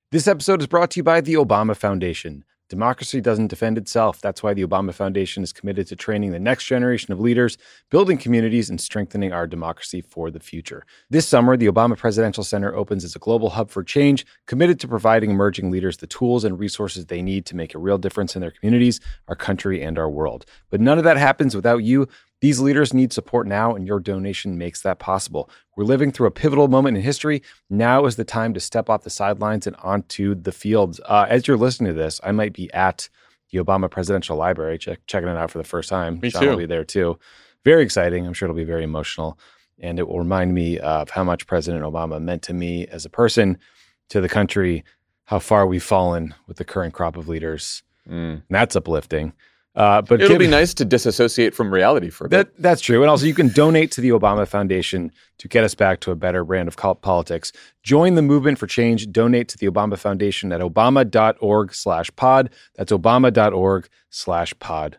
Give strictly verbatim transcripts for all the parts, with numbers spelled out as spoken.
This episode is brought to you by the Obama Foundation. Democracy doesn't defend itself. That's why the Obama Foundation is committed to training the next generation of leaders, building communities, and strengthening our democracy for the future. This summer, the Obama Presidential Center opens as a global hub for change, committed to providing emerging leaders the tools and resources they need to make a real difference in their communities, our country, and our world. But none of that happens without you. These leaders need support now, and your donation makes that possible. We're living through a pivotal moment in history. Now is the time to step off the sidelines and onto the fields. Uh, as you're listening to this, I might be at the Obama Presidential Library, check, checking it out for the first time. Me Sean too. will be there too. Very exciting. I'm sure it'll be very emotional. And it will remind me of how much President Obama meant to me as a person, to the country, how far we've fallen with the current crop of leaders. Mm. And that's uplifting. Uh, but It'll give, be nice to disassociate from reality for a bit. That, that's true. And also, you can donate to the Obama Foundation to get us back to a better brand of politics. Join the movement for change. Donate to the Obama Foundation at obama.org slash pod. That's obama.org slash pod.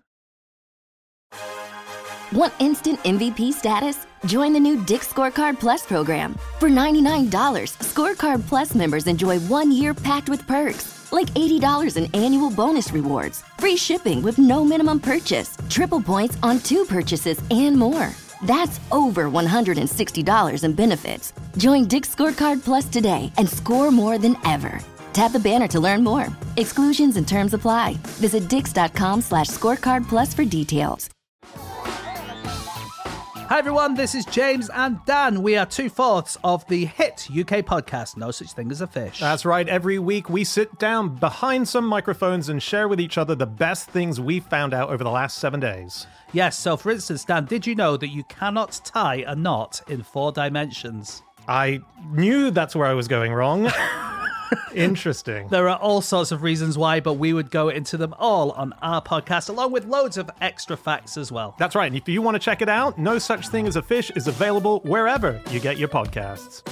Want instant M V P status? Join the new Dick's Scorecard Plus program. For ninety-nine dollars, Scorecard Plus members enjoy one year packed with perks, like eighty dollars in annual bonus rewards, free shipping with no minimum purchase, triple points on two purchases, and more. That's over one hundred sixty dollars in benefits. Join Dick's Scorecard Plus today and score more than ever. Tap the banner to learn more. Exclusions and terms apply. Visit dix.com slash scorecard plus for details. Hi everyone, this is James and Dan. We are two-fourths of the hit U K podcast, No Such Thing as a Fish. That's right. Every week we sit down behind some microphones and share with each other the best things we've found out over the last seven days. Yes, so for instance, Dan, did you know that you cannot tie a knot in four dimensions? I knew that's where I was going wrong. Interesting. There are all sorts of reasons why, but we would go into them all on our podcast, along with loads of extra facts as well. That's right. And if you want to check it out, No Such Thing as a Fish is available wherever you get your podcasts.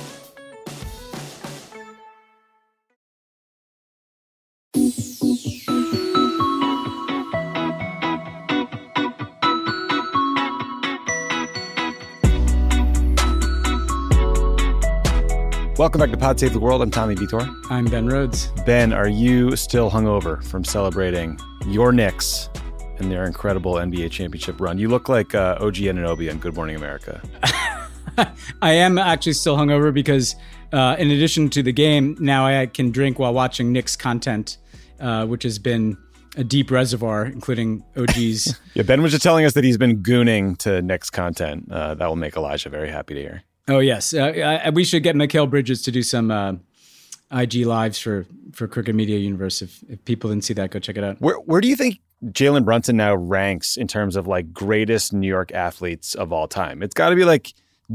Welcome back to Pod Save the World. I'm Tommy Vitor. I'm Ben Rhodes. Ben, are you still hungover from celebrating your Knicks and their incredible N B A championship run? You look like uh, O G Anunoby on Good Morning America. I am actually still hungover because uh, in addition to the game, now I can drink while watching Knicks content, uh, which has been a deep reservoir, including O G's. Yeah, Ben was just telling us that he's been gooning to Knicks content. Uh, that will make Elijah very happy to hear. Oh, yes. Uh, I, we should get Mikal Bridges to do some uh, I G lives for, for Crooked Media Universe. If, if people didn't see that, go check it out. Where where do you think Jalen Brunson now ranks in terms of like greatest New York athletes of all time? It's got to be like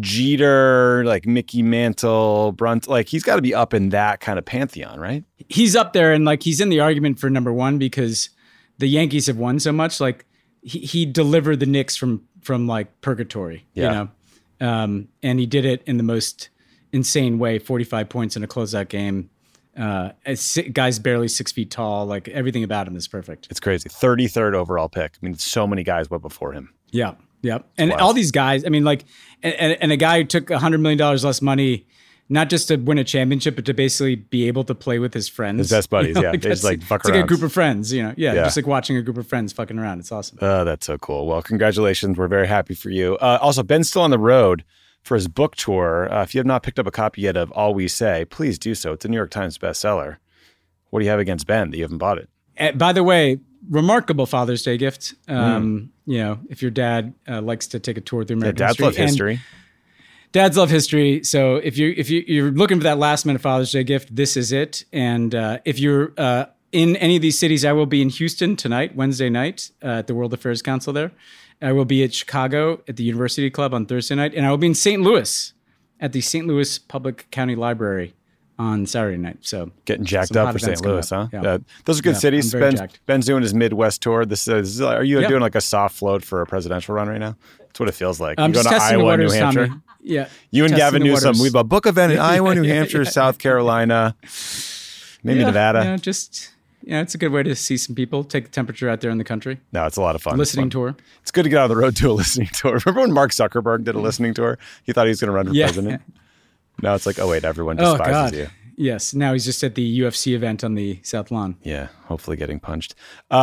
Jeter, like Mickey Mantle, Brunson. Like he's got to be up in that kind of pantheon, right? He's up there, and like he's in the argument for number one because the Yankees have won so much. Like he, he delivered the Knicks from from like purgatory, yeah. you know? Um, and he did it in the most insane way, forty-five points in a closeout game. Uh, guy's barely six feet tall. Like everything about him is perfect. It's crazy. thirty-third overall pick. I mean, so many guys went before him. Yeah. Yeah. And wild. all these guys, I mean, like, and, and a guy who took one hundred million dollars less money, not just to win a championship, but to basically be able to play with his friends. His best buddies, you know? yeah. Like They just like fuck it's around. like a group of friends, you know? Yeah, Yeah. just like watching a group of friends fucking around. It's awesome. Oh, that's so cool. Well, congratulations. We're very happy for you. Uh, also, Ben's still on the road for his book tour. Uh, if you have not picked up a copy yet of All We Say, please do so. It's a New York Times bestseller. What do you have against Ben that you haven't bought it? Uh, by the way, remarkable Father's Day gift. Um, mm. You know, if your dad uh, likes to take a tour through American yeah, dads history. love history. Dads love history. So if you if you you're looking for that last minute Father's Day gift, this is it. And uh, if you're uh, in any of these cities, I will be in Houston tonight, Wednesday night, uh, at the World Affairs Council there. I will be at Chicago at the University Club on Thursday night, and I will be in Saint Louis at the Saint Louis Public County Library on Saturday night. So getting jacked up for Saint Louis, huh? Yeah. yeah, those are good yeah, cities. Ben's, jacked. Ben's doing his Midwest tour. This is, are you yeah. doing like a soft float for a presidential run right now? That's what it feels like. I'm you just go to testing Iowa, the waters, New Hampshire. Tommy. Yeah, you and testing Gavin the Newsom. waters. We have a book event in Iowa, New Hampshire, South Carolina, maybe yeah, Nevada. Yeah, just. Yeah, it's a good way to see some people, take the temperature out there in the country. No, it's a lot of fun. Listening it's fun. tour. It's good to get out on the road to a listening tour. Remember when Mark Zuckerberg did a listening tour? He thought he was going to run for yeah. president. Now it's like, oh wait, everyone Oh despises God. you. Yes. Now he's just at the U F C event on the South Lawn. Yeah, hopefully getting punched.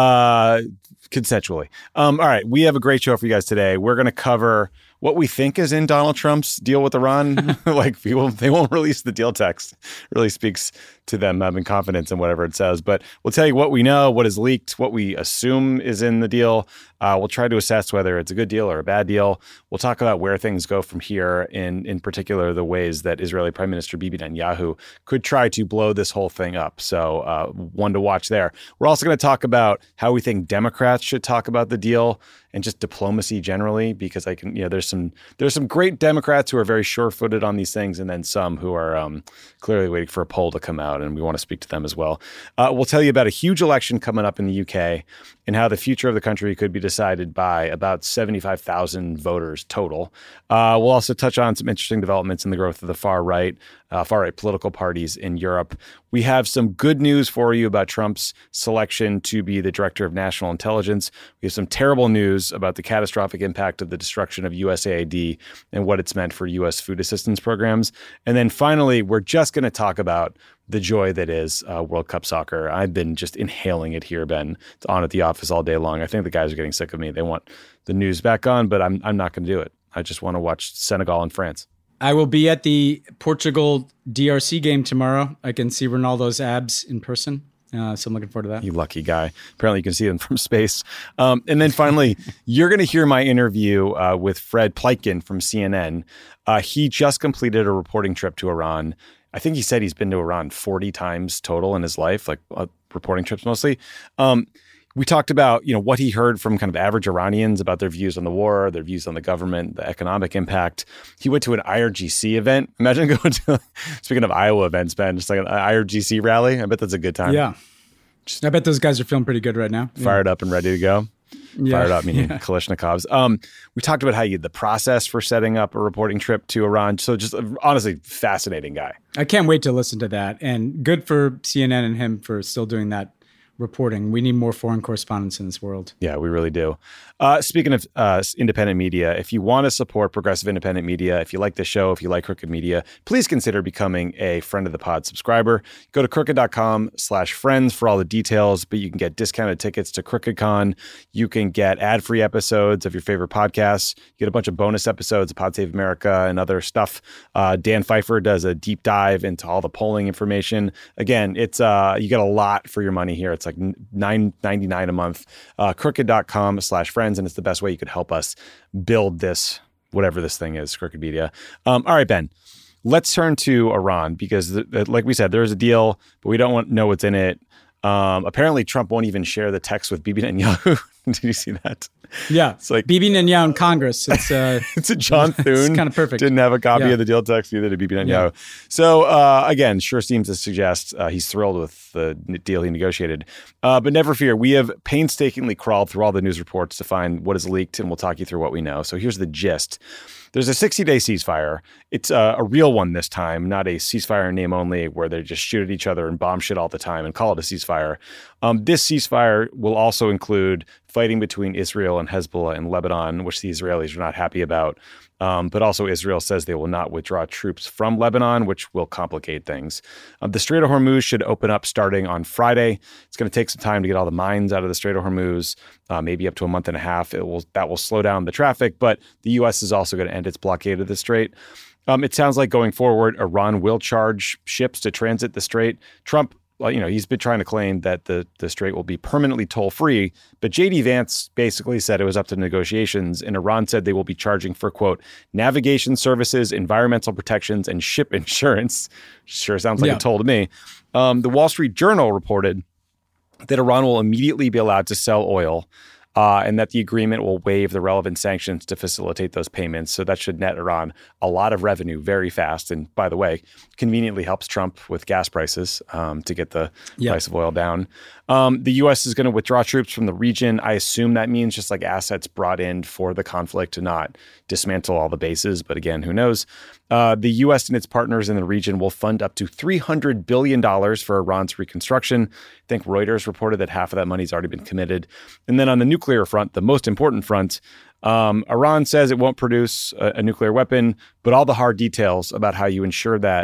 Uh, consensually. Um, all right, we have a great show for you guys today. We're going to cover what we think is in Donald Trump's deal with Iran. Like, people, they won't release the deal text. It really speaks to them having confidence in whatever it says. But we'll tell you what we know, what is leaked, what we assume is in the deal. Uh, we'll try to assess whether it's a good deal or a bad deal. We'll talk about where things go from here, in, in particular, the ways that Israeli Prime Minister Bibi Netanyahu could try to blow this whole thing up. So uh, one to watch there. We're also going to talk about how we think Democrats should talk about the deal and just diplomacy generally, because I can, you know, there's some there's some great Democrats who are very sure-footed on these things, and then some who are um, clearly waiting for a poll to come out, and we want to speak to them as well. Uh, we'll tell you about a huge election coming up in the U K and how the future of the country could be decided by about seventy-five thousand voters total. Uh, we'll also touch on some interesting developments in the growth of the far right, uh, far right political parties in Europe. We have some good news for you about Trump's selection to be the director of national intelligence. We have some terrible news about the catastrophic impact of the destruction of U S A I D and what it's meant for U S food assistance programs. And then finally, we're just going to talk about the joy that is uh, World Cup soccer. I've been just inhaling it here, Ben. It's on at the office all day long. I think the guys are getting sick of me. They want the news back on, but I'm I'm not going to do it. I just want to watch Senegal and France. I will be at the Portugal D R C game tomorrow. I can see Ronaldo's abs in person. Uh, so I'm looking forward to that. You lucky guy. Apparently you can see them from space. Um, and then finally, you're going to hear my interview uh, with Fred Pleitgen from C N N. Uh, he just completed a reporting trip to Iran. I think he said he's been to Iran forty times total in his life, like uh, reporting trips mostly. Um, we talked about, you know, what he heard from kind of average Iranians about their views on the war, their views on the government, the economic impact. He went to an I R G C event. Imagine going to, speaking of Iowa events, Ben, just like an I R G C rally. I bet that's a good time. Yeah. Just I bet those guys are feeling pretty good right now. Fired yeah. up and ready to go. Yeah. Fired up, meaning yeah. Kalashnikovs. Um, we talked about how you the process for setting up a reporting trip to Iran. So just uh, honestly, fascinating guy. I can't wait to listen to that. And good for C N N and him for still doing that reporting. We need more foreign correspondents in this world. Yeah, we really do. Uh, speaking of uh, independent media, if you want to support progressive independent media, if you like the show, if you like Crooked Media, please consider becoming a friend of the pod subscriber. Go to crooked.com slash friends for all the details, but you can get discounted tickets to CrookedCon. You can get ad-free episodes of your favorite podcasts. You get a bunch of bonus episodes of Pod Save America and other stuff. Uh, Dan Pfeiffer does a deep dive into all the polling information. Again, it's uh, you get a lot for your money here. It's like nine ninety-nine a month. Uh, crooked.com slash friends. And it's the best way you could help us build this, whatever this thing is, Crooked Media. Um, all right, Ben, let's turn to Iran because, th- th- like we said, there's a deal, but we don't want know what's in it. Um, apparently, Trump won't even share the text with Bibi Netanyahu. Did you see that? Yeah, it's like Bibi Netanyahu in Congress. It's uh, it's a John Thune. It's kind of perfect. Didn't have a copy yeah. of the deal text either to Bibi Netanyahu. Yeah. So uh, again, sure seems to suggest uh, he's thrilled with the deal he negotiated. Uh, but never fear, we have painstakingly crawled through all the news reports to find what is leaked, and we'll talk you through what we know. So here's the gist. There's a sixty-day ceasefire. It's uh, a real one this time, not a ceasefire in name only where they just shoot at each other and bomb shit all the time and call it a ceasefire. Um, this ceasefire will also include fighting between Israel and Hezbollah in Lebanon, which the Israelis are not happy about. Um, but also Israel says they will not withdraw troops from Lebanon, which will complicate things. Um, the Strait of Hormuz should open up starting on Friday. It's going to take some time to get all the mines out of the Strait of Hormuz, uh, maybe up to a month and a half. It will that will slow down the traffic, but the U S is also going to end its blockade of the Strait. Um, it sounds like going forward, Iran will charge ships to transit the Strait. Trump, well, you know, he's been trying to claim that the, the Strait will be permanently toll-free, but J D Vance basically said it was up to negotiations, and Iran said they will be charging for, quote, navigation services, environmental protections, and ship insurance. Sure sounds like yeah. a toll to me. Um, the Wall Street Journal reported that Iran will immediately be allowed to sell oil, Uh, and that the agreement will waive the relevant sanctions to facilitate those payments. So that should net Iran a lot of revenue very fast. And by the way, conveniently helps Trump with gas prices um, to get the yeah. price of oil down. Um, the U S is going to withdraw troops from the region. I assume that means just like assets brought in for the conflict to not dismantle all the bases. But again, who knows? Uh, the U S and its partners in the region will fund up to three hundred billion dollars for Iran's reconstruction. I think Reuters reported that half of that money's already been committed. And then on the nuclear front, the most important front, um, Iran says it won't produce a, a nuclear weapon, but all the hard details about how you ensure that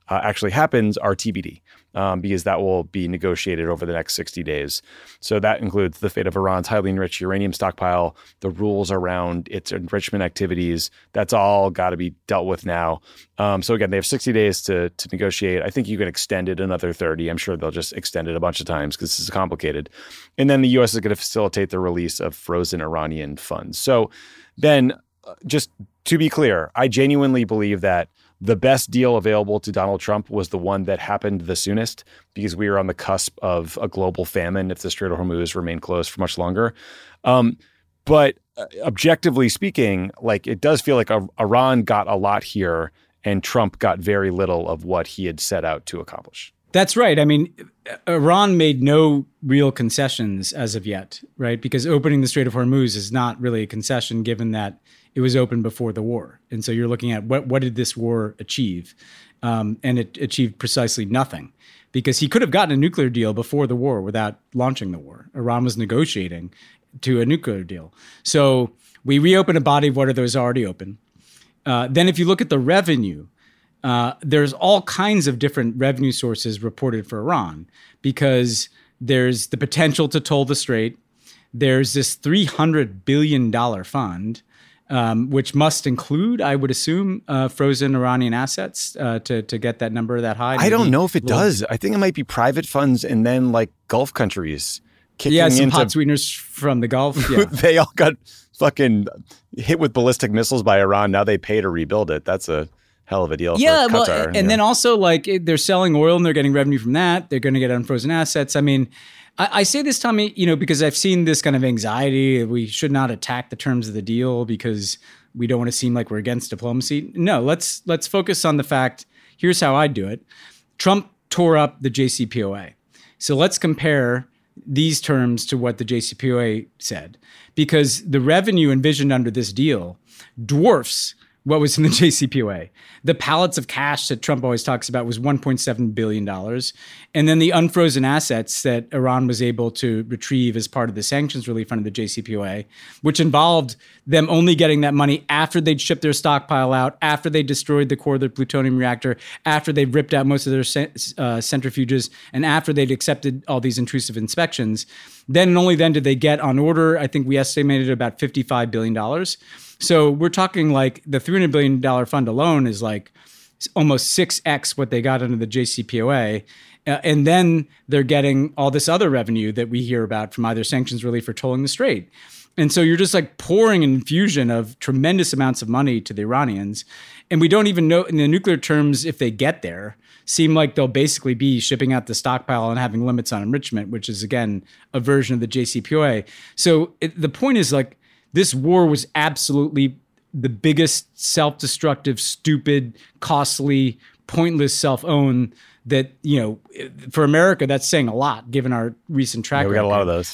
uh, actually happens are T B D, um, because that will be negotiated over the next sixty days. So that includes the fate of Iran's highly enriched uranium stockpile, the rules around its enrichment activities. That's all got to be dealt with now. Um, so again, they have sixty days to to negotiate. I think you can extend it another thirty. I'm sure they'll just extend it a bunch of times because this is complicated. And then the U S is going to facilitate the release of frozen Iranian funds. So then, uh, just to be clear, I genuinely believe that the best deal available to Donald Trump was the one that happened the soonest, because we were on the cusp of a global famine if the Strait of Hormuz remained closed for much longer. Um, but uh, objectively speaking, like it does feel like uh, Iran got a lot here and Trump got very little of what he had set out to accomplish. That's right. I mean, Iran made no real concessions as of yet, right? Because opening the Strait of Hormuz is not really a concession, given that it was open before the war. And so you're looking at what, what did this war achieve? Um, and it achieved precisely nothing, because he could have gotten a nuclear deal before the war without launching the war. Iran was negotiating to a nuclear deal. So we reopen a body of water that was already open. Uh, then if you look at the revenue, uh, there's all kinds of different revenue sources reported for Iran, because there's the potential to toll the strait. There's this three hundred billion dollars fund, Um, which must include, I would assume, uh, frozen Iranian assets uh, to to get that number that high. I don't know if it does. I think it might be private funds and then like Gulf countries kicking yeah, some into, hot sweeteners from the Gulf. Yeah. They all got fucking hit with ballistic missiles by Iran. Now they pay to rebuild it. That's a hell of a deal yeah, for well, Qatar. and yeah. then also like they're selling oil and they're getting revenue from that. They're going to get unfrozen assets. I mean, I, I say this, Tommy, you know, because I've seen this kind of anxiety. We should not attack the terms of the deal because we don't want to seem like we're against diplomacy. No, let's let's focus on the fact. Here's how I do it. Trump tore up the J C P O A. So let's compare these terms to what the J C P O A said, because the revenue envisioned under this deal dwarfs what was in the J C P O A. The pallets of cash that Trump always talks about was one point seven billion dollars. And then the unfrozen assets that Iran was able to retrieve as part of the sanctions relief under the J C P O A, which involved them only getting that money after they'd shipped their stockpile out, after they destroyed the core of their plutonium reactor, after they'd ripped out most of their uh, centrifuges, and after they'd accepted all these intrusive inspections. Then and only then did they get on order, I think we estimated about fifty-five billion dollars. So we're talking like the three hundred billion dollars fund alone is like almost six x what they got under the J C P O A. Uh, and then they're getting all this other revenue that we hear about from either sanctions relief or tolling the strait. And so you're just like pouring an infusion of tremendous amounts of money to the Iranians. And we don't even know in the nuclear terms if they get there. Seem like they'll basically be shipping out the stockpile and having limits on enrichment, which is, again, a version of the J C P O A. So it, the point is like, this war was absolutely the biggest self-destructive, stupid, costly, pointless self-own that, you know, for America, that's saying a lot given our recent track record. Yeah, we got a lot of those.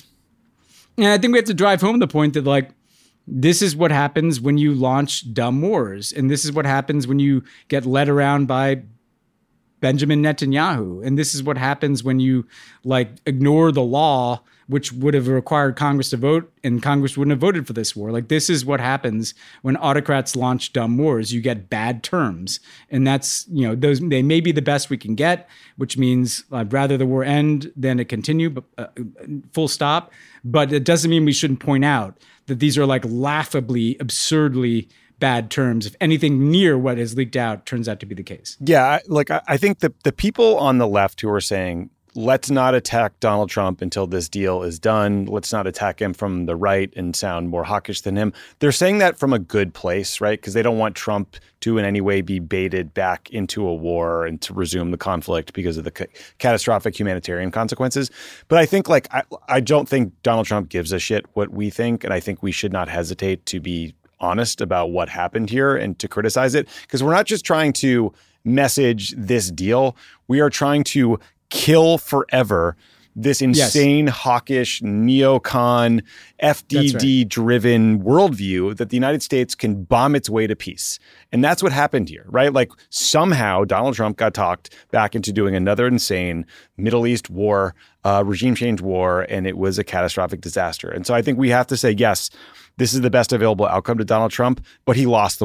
And I think we have to drive home the point that, like, this is what happens when you launch dumb wars. And this is what happens when you get led around by Benjamin Netanyahu. And this is what happens when you, like, ignore the law, which would have required Congress to vote, and Congress wouldn't have voted for this war. Like, this is what happens when autocrats launch dumb wars. You get bad terms. And that's, you know, those, they may be the best we can get, which means I'd rather the war end than it continue, but uh, full stop. But it doesn't mean we shouldn't point out that these are like laughably, absurdly bad terms if anything near what is leaked out turns out to be the case. Yeah, like I think the the people on the left who are saying, let's not attack Donald Trump until this deal is done. Let's not attack him from the right and sound more hawkish than him. They're saying that from a good place, right? Because they don't want Trump to in any way be baited back into a war and to resume the conflict because of the ca- catastrophic humanitarian consequences. But I think like I, I don't think Donald Trump gives a shit what we think. And I think we should not hesitate to be honest about what happened here and to criticize it, because we're not just trying to message this deal. We are trying to kill forever this insane, yes. hawkish, neocon, F D D-driven right. worldview that the United States can bomb its way to peace. And that's what happened here, right? Like somehow Donald Trump got talked back into doing another insane Middle East war, uh, regime change war, and it was a catastrophic disaster. And so I think we have to say, yes, this is the best available outcome to Donald Trump, but he lost the war.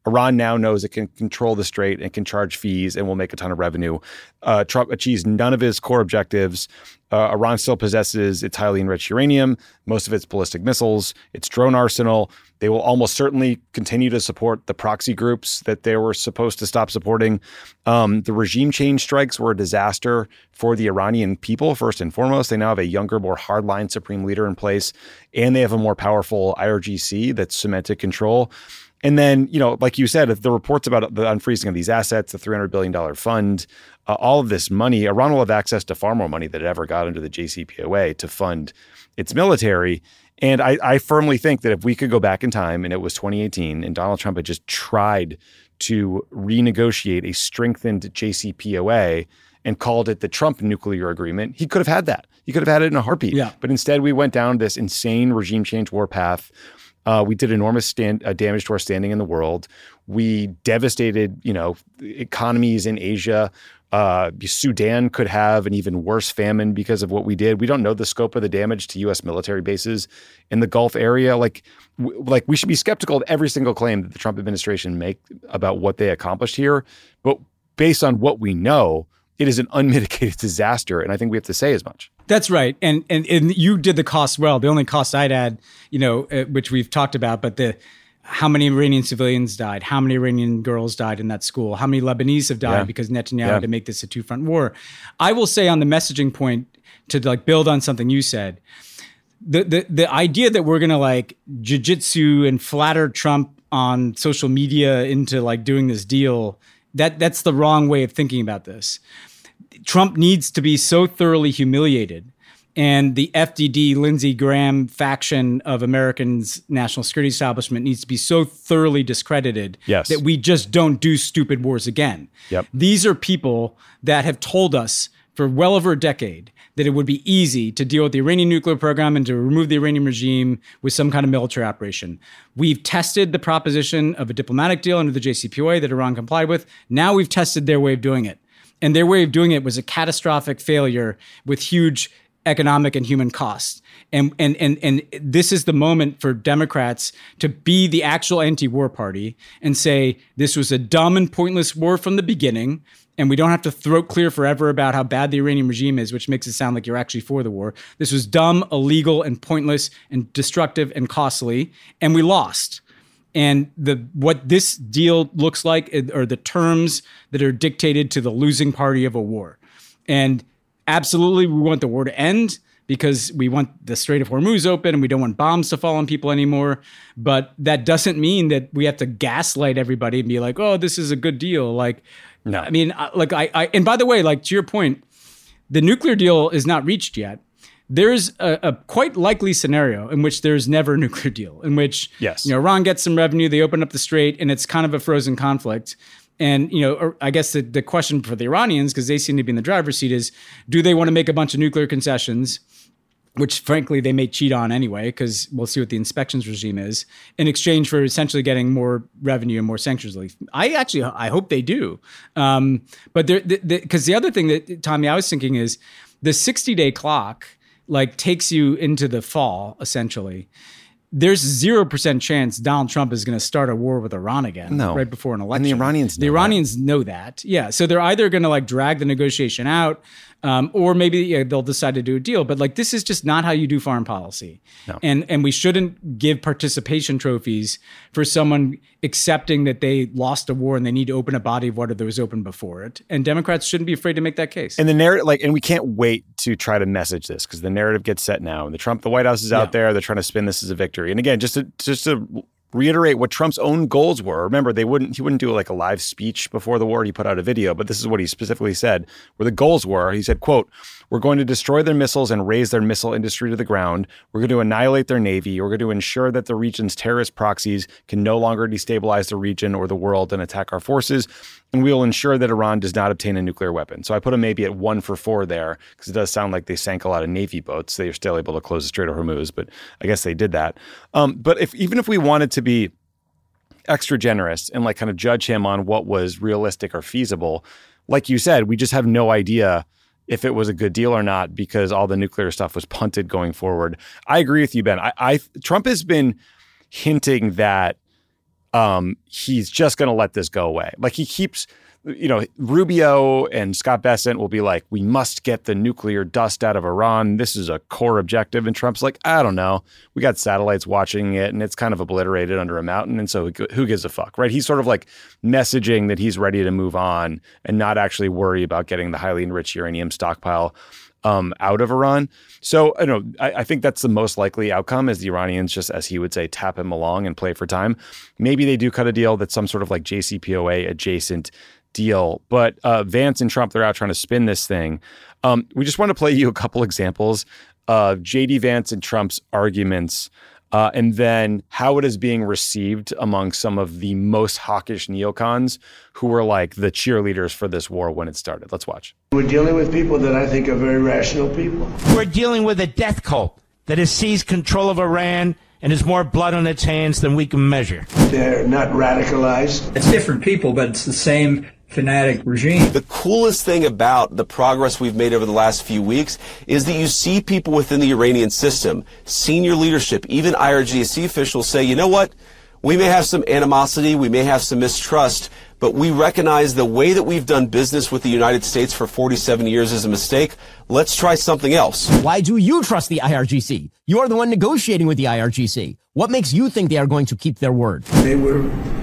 Iran now knows it can control the strait and can charge fees and will make a ton of revenue. Uh, Trump achieves none of his core objectives. Uh, Iran still possesses its highly enriched uranium, most of its ballistic missiles, its drone arsenal. They will almost certainly continue to support the proxy groups that they were supposed to stop supporting. Um, the regime change strikes were a disaster for the Iranian people, first and foremost. They now have a younger, more hardline supreme leader in place, and they have a more powerful I R G C that's cemented control. And then, you know, like you said, the reports about the unfreezing of these assets, the three hundred billion dollars fund, uh, all of this money, Iran will have access to far more money than it ever got under the J C P O A to fund its military. And I, I firmly think that if we could go back in time and it was twenty eighteen and Donald Trump had just tried to renegotiate a strengthened J C P O A and called it the Trump nuclear agreement, he could have had that. He could have had it in a heartbeat. Yeah. But instead, we went down this insane regime change war path. Uh, we did enormous stand, uh, damage to our standing in the world. We devastated, you know, economies in Asia. Uh, Sudan could have an even worse famine because of what we did. We don't know the scope of the damage to U S military bases in the Gulf area. Like, w- like we should be skeptical of every single claim that the Trump administration make about what they accomplished here. But based on what we know, it is an unmitigated disaster. And I think we have to say as much. That's right. And, and and you did the cost well. The only cost I'd add, you know, uh, which we've talked about, but the how many Iranian civilians died, how many Iranian girls died in that school, how many Lebanese have died yeah. because Netanyahu yeah. had to make this a two-front war. I will say on the messaging point, to like build on something you said, the the the idea that we're gonna like jiu-jitsu and flatter Trump on social media into like doing this deal, that that's the wrong way of thinking about this. Trump needs to be so thoroughly humiliated, and the F D D, Lindsey Graham faction of Americans' national security establishment needs to be so thoroughly discredited yes. that we just don't do stupid wars again. Yep. These are people that have told us for well over a decade that it would be easy to deal with the Iranian nuclear program and to remove the Iranian regime with some kind of military operation. We've tested the proposition of a diplomatic deal under the J C P O A that Iran complied with. Now we've tested their way of doing it. And their way of doing it was a catastrophic failure with huge economic and human costs. And and and and this is the moment for Democrats to be the actual anti-war party and say this was a dumb and pointless war from the beginning, and we don't have to throat clear forever about how bad the Iranian regime is, which makes it sound like you're actually for the war. This was dumb, illegal, and pointless, and destructive and costly, and we lost. And the what this deal looks like are the terms that are dictated to the losing party of a war. And absolutely, we want the war to end because we want the Strait of Hormuz open and we don't want bombs to fall on people anymore. But that doesn't mean that we have to gaslight everybody and be like, oh, this is a good deal. Like, no. I mean, like I, I and by the way, like to your point, the nuclear deal is not reached yet. There's a, a quite likely scenario in which there's never a nuclear deal, in which yes. you know, Iran gets some revenue, they open up the strait, and it's kind of a frozen conflict. And you know, I guess the, the question for the Iranians, because they seem to be in the driver's seat, is do they want to make a bunch of nuclear concessions, which frankly they may cheat on anyway, because we'll see what the inspections regime is, in exchange for essentially getting more revenue and more sanctions relief. I actually, I hope they do. Um, but because the, the, the other thing that, Tommy, I was thinking is the sixty-day clock like takes you into the fall, essentially. There's zero percent chance Donald Trump is going to start a war with Iran again no. right before an election. And the Iranians know The Iranians that. know that. Yeah. So they're either going to like drag the negotiation out um, or maybe yeah, they'll decide to do a deal. But like this is just not how you do foreign policy. No. And and we shouldn't give participation trophies for someone accepting that they lost a war and they need to open a body of water that was open before it. And Democrats shouldn't be afraid to make that case. And the narrative, like, and we can't wait to try to message this because the narrative gets set now. And the Trump, the White House is out yeah. there. They're trying to spin this as a victory. And again, just to just to reiterate what Trump's own goals were. Remember, they wouldn't he wouldn't do like a live speech before the war. He put out a video, but this is what he specifically said, where the goals were. He said, quote, "We're going to destroy their missiles and raise their missile industry to the ground. We're going to annihilate their navy. We're going to ensure that the region's terrorist proxies can no longer destabilize the region or the world and attack our forces. And we will ensure that Iran does not obtain a nuclear weapon." So I put them maybe at one for four there because it does sound like they sank a lot of Navy boats. They are still able to close the Strait of Hormuz, but I guess they did that. Um, but if even if we wanted to be extra generous and like kind of judge him on what was realistic or feasible, like you said, we just have no idea if it was a good deal or not because all the nuclear stuff was punted going forward. I agree with you, Ben. I, I Trump has been hinting that um, he's just going to let this go away. Like he keeps, you know, Rubio and Scott Bessent will be like, we must get the nuclear dust out of Iran. This is a core objective. And Trump's like, I don't know. We got satellites watching it and it's kind of obliterated under a mountain. And so who gives a fuck, right? He's sort of like messaging that he's ready to move on and not actually worry about getting the highly enriched uranium stockpile Um, out of Iran. So I don't know, I, I think that's the most likely outcome is the Iranians just, as he would say, tap him along and play for time. Maybe they do cut a deal that's some sort of like J C P O A adjacent deal. But uh, Vance and Trump, they're out trying to spin this thing. Um, we just want to play you a couple examples of J D Vance and Trump's arguments Uh, and then how it is being received among some of the most hawkish neocons who were like the cheerleaders for this war when it started. Let's watch. We're dealing with people that I think are very rational people. We're dealing with a death cult that has seized control of Iran and has more blood on its hands than we can measure. They're not radicalized. It's different people, but it's the same fanatic regime. The coolest thing about the progress we've made over the last few weeks is that you see people within the Iranian system, senior leadership, even I R G C officials say, you know what, we may have some animosity, we may have some mistrust, but we recognize the way that we've done business with the United States for forty-seven years is a mistake. Let's try something else. Why do you trust the I R G C? You are the one negotiating with the I R G C. What makes you think they are going to keep their word? They were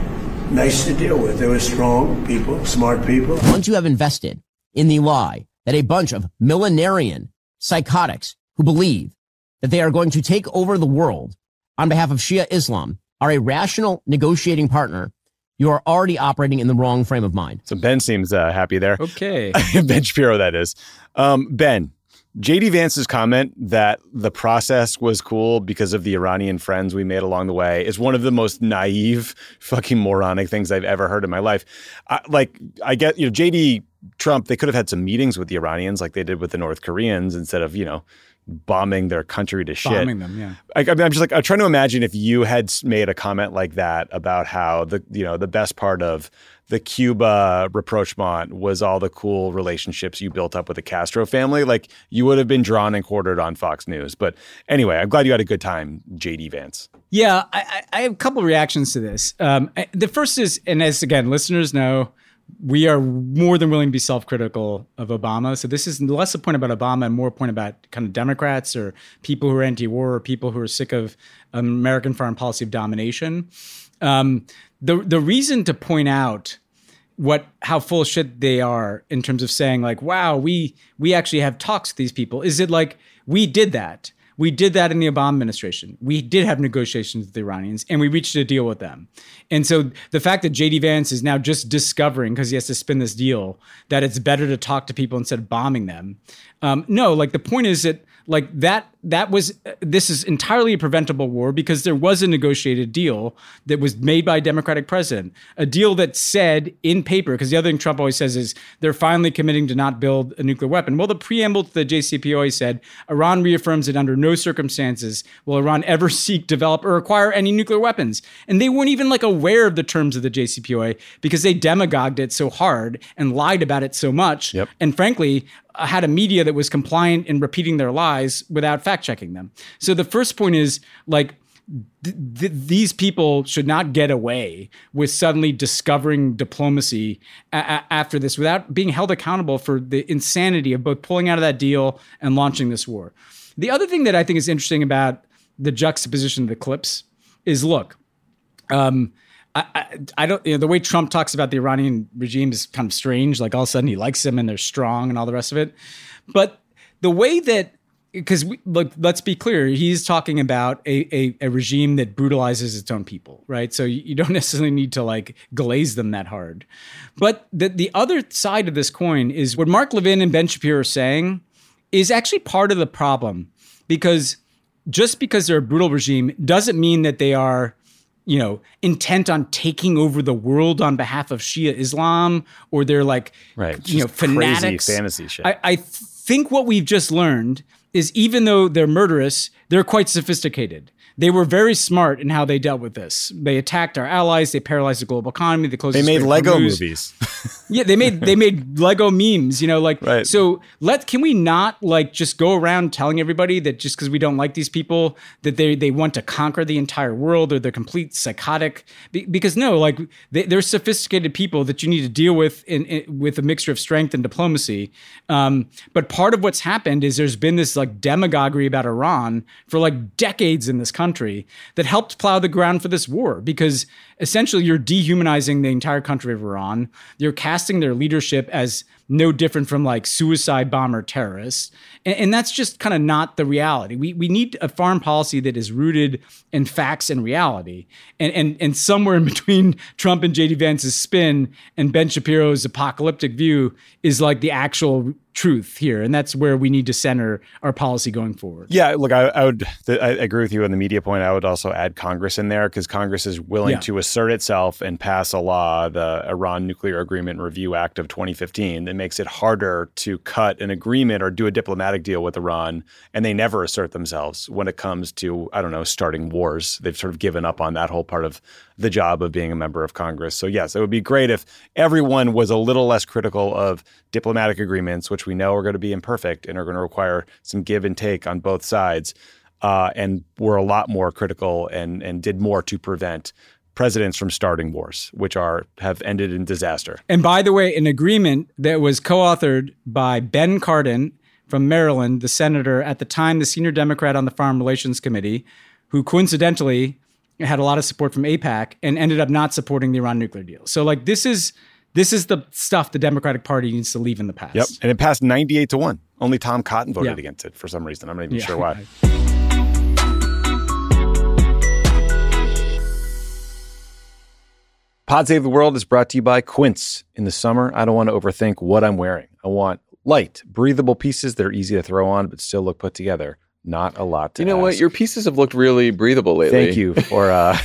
nice to deal with. They were strong people, smart people. Once you have invested in the lie that a bunch of millenarian psychotics who believe that they are going to take over the world on behalf of Shia Islam are a rational negotiating partner, you are already operating in the wrong frame of mind. So Ben seems uh, happy there. Okay. Ben Shapiro, that is. Um, Ben, J D Vance's comment that the process was cool because of the Iranian friends we made along the way is one of the most naive, fucking moronic things I've ever heard in my life. I, like, I get, you know, J D Trump, they could have had some meetings with the Iranians like they did with the North Koreans instead of, you know, bombing their country to shit. Bombing them, yeah. I, I mean, I'm just like, I'm trying to imagine if you had made a comment like that about how the, you know, the best part of the Cuba rapprochement was all the cool relationships you built up with the Castro family. Like you would have been drawn and quartered on Fox News. But anyway, I'm glad you had a good time, J D Vance. Yeah, I, I have a couple of reactions to this. Um, the first is, and as again, listeners know, we are more than willing to be self-critical of Obama. So this is less a point about Obama and more a point about kind of Democrats or people who are anti-war or people who are sick of American foreign policy of domination. Um, the the reason to point out what how full of shit they are in terms of saying like, wow, we we actually have talks with these people. Is it like we did that? We did that in the Obama administration. We did have negotiations with the Iranians and we reached a deal with them. And so the fact that J D Vance is now just discovering, because he has to spin this deal, that it's better to talk to people instead of bombing them. Um, no, like the point is that like that that was this is entirely a preventable war because there was a negotiated deal that was made by a Democratic president, a deal that said in paper, because the other thing Trump always says is they're finally committing to not build a nuclear weapon. Well, the preamble to the J C P O A said Iran reaffirms that under no circumstances will Iran ever seek, develop, or acquire any nuclear weapons. And they weren't even like aware of the terms of the J C P O A because they demagogued it so hard and lied about it so much. Yep. And frankly, had a media that was compliant in repeating their lies without fact checking them. So the first point is like, th- th- these people should not get away with suddenly discovering diplomacy a- a- after this without being held accountable for the insanity of both pulling out of that deal and launching this war. The other thing that I think is interesting about the juxtaposition of the clips is, look, um, I, I, I don't, you know, the way Trump talks about the Iranian regime is kind of strange. Like all of a sudden he likes them and they're strong and all the rest of it. But the way that, because look, let's be clear, he's talking about a, a, a regime that brutalizes its own people, right? So you, you don't necessarily need to like glaze them that hard. But the, the other side of this coin is what Mark Levin and Ben Shapiro are saying is actually part of the problem, because just because they're a brutal regime doesn't mean that they are, you know, intent on taking over the world on behalf of Shia Islam, or they're like, right, you know, fanatics. Crazy fantasy shit. I, I think what we've just learned is even though they're murderous, they're quite sophisticated. They were very smart in how they dealt with this. They attacked our allies. They paralyzed the global economy. They closed. They made Lego movies. yeah, they made they made Lego memes. You know, like right. so. Let can we not like just go around telling everybody that just because we don't like these people that they they want to conquer the entire world or they're complete psychotic? Be, because no, like they, they're sophisticated people that you need to deal with in, in with a mixture of strength and diplomacy. Um, but part of what's happened is there's been this like demagoguery about Iran for like decades in this country. country that helped plow the ground for this war because essentially you're dehumanizing the entire country of Iran. You're casting their leadership as no different from like suicide bomber terrorists. And, and that's just kind of not the reality. We we need a foreign policy that is rooted in facts and reality. And, and, and somewhere in between Trump and J D Vance's spin and Ben Shapiro's apocalyptic view is like the actual truth here. And that's where we need to center our policy going forward. Yeah, look, I, I would I agree with you on the media point. I would also add Congress in there because Congress is willing Yeah. to assert itself and pass a law, the Iran Nuclear Agreement Review Act of twenty fifteen, that makes it harder to cut an agreement or do a diplomatic deal with Iran. And they never assert themselves when it comes to, I don't know, starting wars. They've sort of given up on that whole part of the job of being a member of Congress. So yes, it would be great if everyone was a little less critical of diplomatic agreements, which we know are going to be imperfect and are going to require some give and take on both sides, uh, and were a lot more critical and and did more to prevent presidents from starting wars, which are have ended in disaster. And by the way, an agreement that was co-authored by Ben Cardin from Maryland, the senator at the time, the senior Democrat on the Foreign Relations Committee, who coincidentally had a lot of support from AIPAC and ended up not supporting the Iran nuclear deal. So like this is this is the stuff the Democratic Party needs to leave in the past. Yep. And it passed ninety-eight to one. Only Tom Cotton voted Yeah. against it for some reason. I'm not even Yeah. sure why. Pod Save the World is brought to you by Quince. In the summer, I don't want to overthink what I'm wearing. I want light, breathable pieces that are easy to throw on but still look put together. Not a lot to You know ask. what? Your pieces have looked really breathable lately. Thank you for uh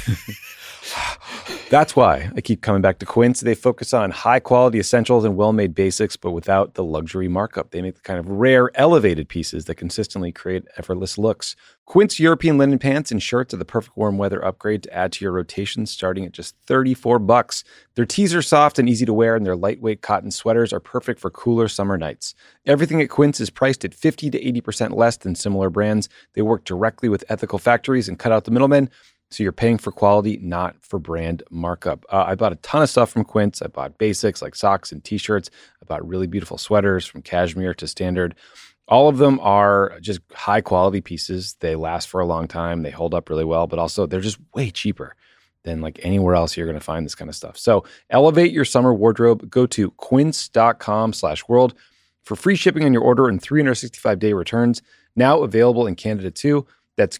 that's why I keep coming back to Quince. They focus on high quality essentials and well-made basics, but without the luxury markup. They make the kind of rare, elevated pieces that consistently create effortless looks. Quince European linen pants and shirts are the perfect warm weather upgrade to add to your rotation, starting at just thirty-four bucks. Their tees are soft and easy to wear, and their lightweight cotton sweaters are perfect for cooler summer nights. Everything at Quince is priced at fifty to eighty percent less than similar brands. They work directly with ethical factories and cut out the middlemen. So you're paying for quality, not for brand markup. Uh, I bought a ton of stuff from Quince. I bought basics like socks and t-shirts. I bought really beautiful sweaters from cashmere to standard. All of them are just high quality pieces. They last for a long time. They hold up really well, but also they're just way cheaper than like anywhere else you're going to find this kind of stuff. So elevate your summer wardrobe. Go to quince.com slash world for free shipping on your order and three hundred sixty-five day returns. Now available in Canada too. That's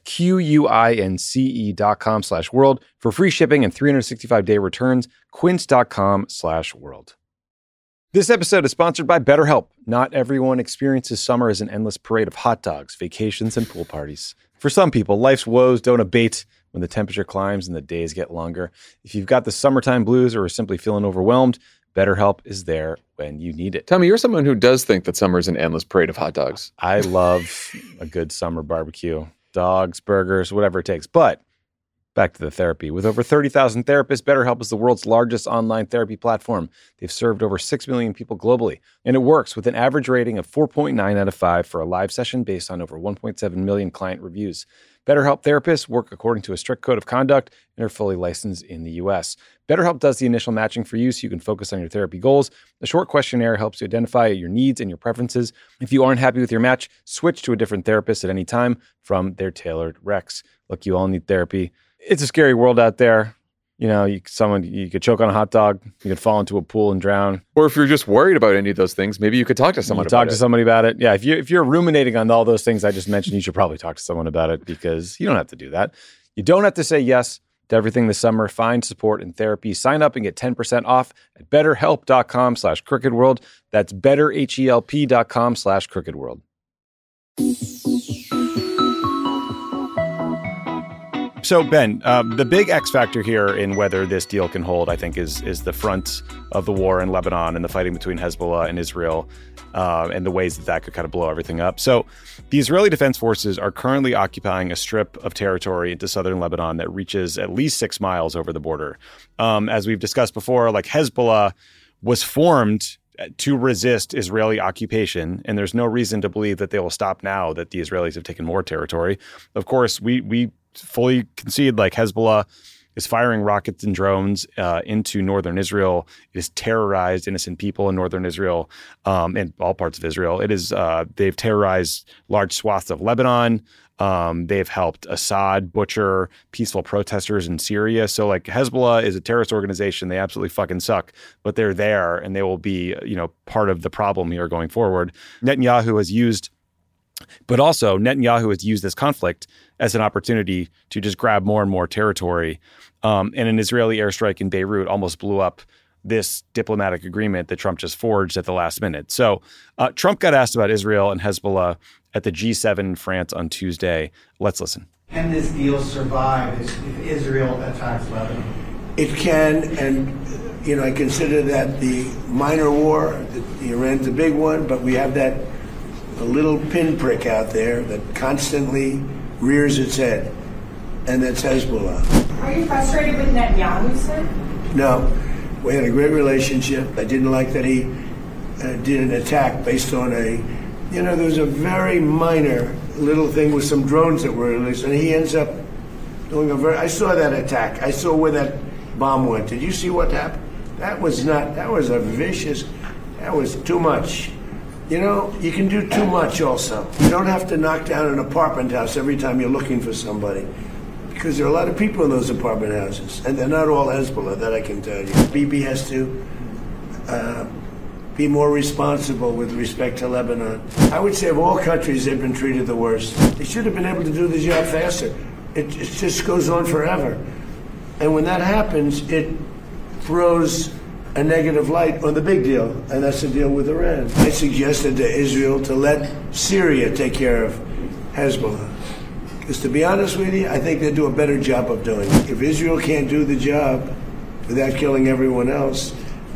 Q-U-I-N-C-E dot com slash world for free shipping and three hundred sixty-five day returns. Quince.com slash world. This episode is sponsored by BetterHelp. Not everyone experiences summer as an endless parade of hot dogs, vacations, and pool parties. For some people, life's woes don't abate when the temperature climbs and the days get longer. If you've got the summertime blues or are simply feeling overwhelmed, BetterHelp is there when you need it. Tommy, you're someone who does think that summer is an endless parade of hot dogs. I love a good summer barbecue. Dogs, burgers, whatever it takes. But back to the therapy. With over thirty thousand therapists, BetterHelp is the world's largest online therapy platform. They've served over six million people globally. And it works with an average rating of four point nine out of five for a live session based on over one point seven million client reviews. BetterHelp therapists work according to a strict code of conduct and are fully licensed in the U S. BetterHelp does the initial matching for you so you can focus on your therapy goals. A short questionnaire helps you identify your needs and your preferences. If you aren't happy with your match, switch to a different therapist at any time from their tailored recs. Look, you all need therapy. It's a scary world out there. You know, you, someone you could choke on a hot dog, you could fall into a pool and drown. Or if you're just worried about any of those things, maybe you could talk to someone you about talk it. to somebody about it. Yeah, if you if you're ruminating on all those things I just mentioned, you should probably talk to someone about it because you don't have to do that. You don't have to say yes to everything this summer. Find support and therapy. Sign up and get ten percent off at betterhelp.com slash crooked world. That's betterhelp.com slash crooked world. So, Ben, um, the big X factor here in whether this deal can hold, I think, is is the front of the war in Lebanon and the fighting between Hezbollah and Israel uh, and the ways that that could kind of blow everything up. So the Israeli Defense Forces are currently occupying a strip of territory into southern Lebanon that reaches at least six miles over the border. Um, as we've discussed before, like Hezbollah was formed to resist Israeli occupation, and there's no reason to believe that they will stop now that the Israelis have taken more territory. Of course, we we fully concede like Hezbollah is firing rockets and drones uh, into northern Israel. It has terrorized innocent people in northern Israel um, and all parts of Israel. It is uh, they've terrorized large swaths of Lebanon. Um, they've helped Assad butcher peaceful protesters in Syria. So like Hezbollah is a terrorist organization. They absolutely fucking suck, but they're there and they will be, you know, part of the problem here going forward. Netanyahu has used, but also Netanyahu has used this conflict as an opportunity to just grab more and more territory. Um, and an Israeli airstrike in Beirut almost blew up this diplomatic agreement that Trump just forged at the last minute. So uh, Trump got asked about Israel and Hezbollah at the G seven in France on Tuesday. Let's listen. Can this deal survive if Israel attacks Lebanon? It can, and, you know, I consider that the minor war. The, Iran's a big one, but we have that a little pinprick out there that constantly rears its head, and that's Hezbollah. Are you frustrated with Netanyahu, sir? No. We had a great relationship. I didn't like that he uh, did an attack based on a, you know, there was a very minor little thing with some drones that were released, and he ends up doing a very, I saw that attack. I saw where that bomb went. Did you see what happened? That was not, that was a vicious, that was too much. You know, you can do too much also. You don't have to knock down an apartment house every time you're looking for somebody, because there are a lot of people in those apartment houses, and they're not all Hezbollah, that I can tell you. Bibi has to uh, be more responsible with respect to Lebanon. I would say of all countries, they've been treated the worst. They should have been able to do the job faster. It, it just goes on forever. And when that happens, it throws a negative light on the big deal, and that's the deal with Iran. I suggested to Israel to let Syria take care of Hezbollah. Because to be honest with you, I think they do a better job of doing it. If Israel can't do the job without killing everyone else,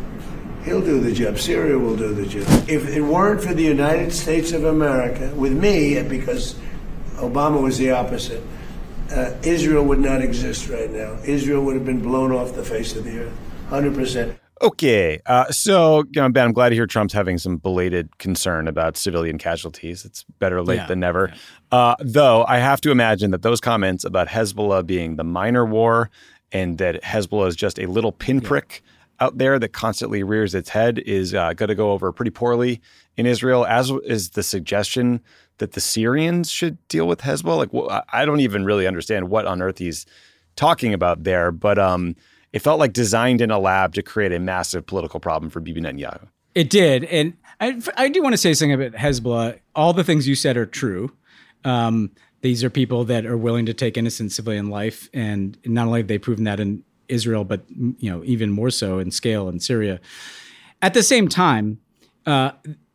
he'll do the job. Syria will do the job. If it weren't for the United States of America, with me, because Obama was the opposite, uh, Israel would not exist right now. Israel would have been blown off the face of the earth, one hundred percent. Okay, uh, so you know, Ben, I'm glad to hear Trump's having some belated concern about civilian casualties. It's better late yeah, than never. Yeah. Uh, though I have to imagine that those comments about Hezbollah being the minor war and that Hezbollah is just a little pinprick yeah. out there that constantly rears its head is uh, going to go over pretty poorly in Israel, as is the suggestion that the Syrians should deal with Hezbollah. Like, well, I don't even really understand what on earth he's talking about there, but um, it felt like designed in a lab to create a massive political problem for Bibi Netanyahu. It did. And I, I do want to say something about Hezbollah. All the things you said are true. Um, these are people that are willing to take innocent civilian life. And not only have they proven that in Israel, but you know, even more so in scale in Syria. At the same time, uh,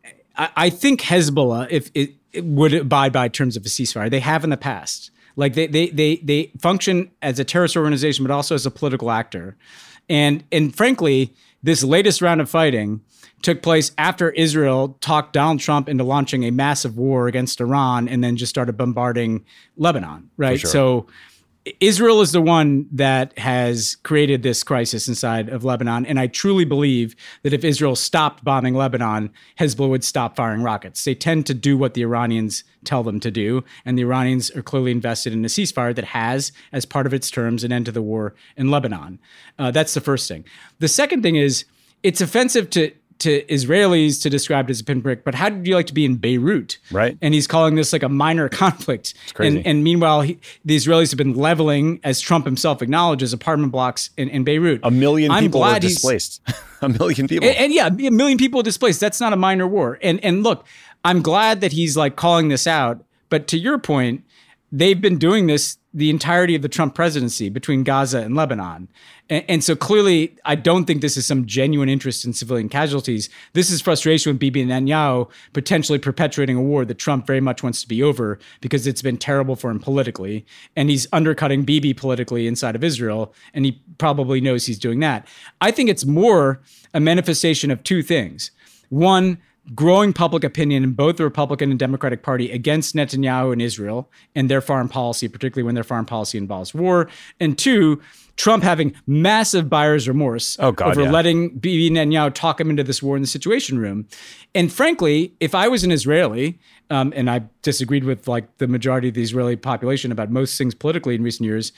I, I think Hezbollah, if it, it would abide by terms of a ceasefire, they have in the past. Like they they they they function as a terrorist organization, but also as a political actor. And and frankly, this latest round of fighting took place after Israel talked Donald Trump into launching a massive war against Iran and then just started bombarding Lebanon, right? Sure. So Israel is the one that has created this crisis inside of Lebanon. And I truly believe that if Israel stopped bombing Lebanon, Hezbollah would stop firing rockets. They tend to do what the Iranians tell them to do. And the Iranians are clearly invested in a ceasefire that has, as part of its terms, an end to the war in Lebanon. Uh, that's the first thing. The second thing is it's offensive to to Israelis to describe it as a pinprick, but how did you like to be in Beirut? Right. And he's calling this like a minor conflict. It's crazy. And, and meanwhile, he, the Israelis have been leveling, as Trump himself acknowledges, apartment blocks in, in Beirut. A million I'm people were glad he's- displaced. A million people. And, and yeah, a million people displaced. That's not a minor war. And and look, I'm glad that he's like calling this out. But to your point, they've been doing this the entirety of the Trump presidency between Gaza and Lebanon. And, and so clearly, I don't think this is some genuine interest in civilian casualties. This is frustration with Bibi Netanyahu potentially perpetuating a war that Trump very much wants to be over because it's been terrible for him politically. And he's undercutting Bibi politically inside of Israel. And he probably knows he's doing that. I think it's more a manifestation of two things. One, growing public opinion in both the Republican and Democratic Party against Netanyahu and Israel and their foreign policy, particularly when their foreign policy involves war. And two, Trump having massive buyer's remorse oh, God, over yeah. letting Bibi Netanyahu talk him into this war in the Situation Room. And frankly, if I was an Israeli, um, and I disagreed with like the majority of the Israeli population about most things politically in recent years,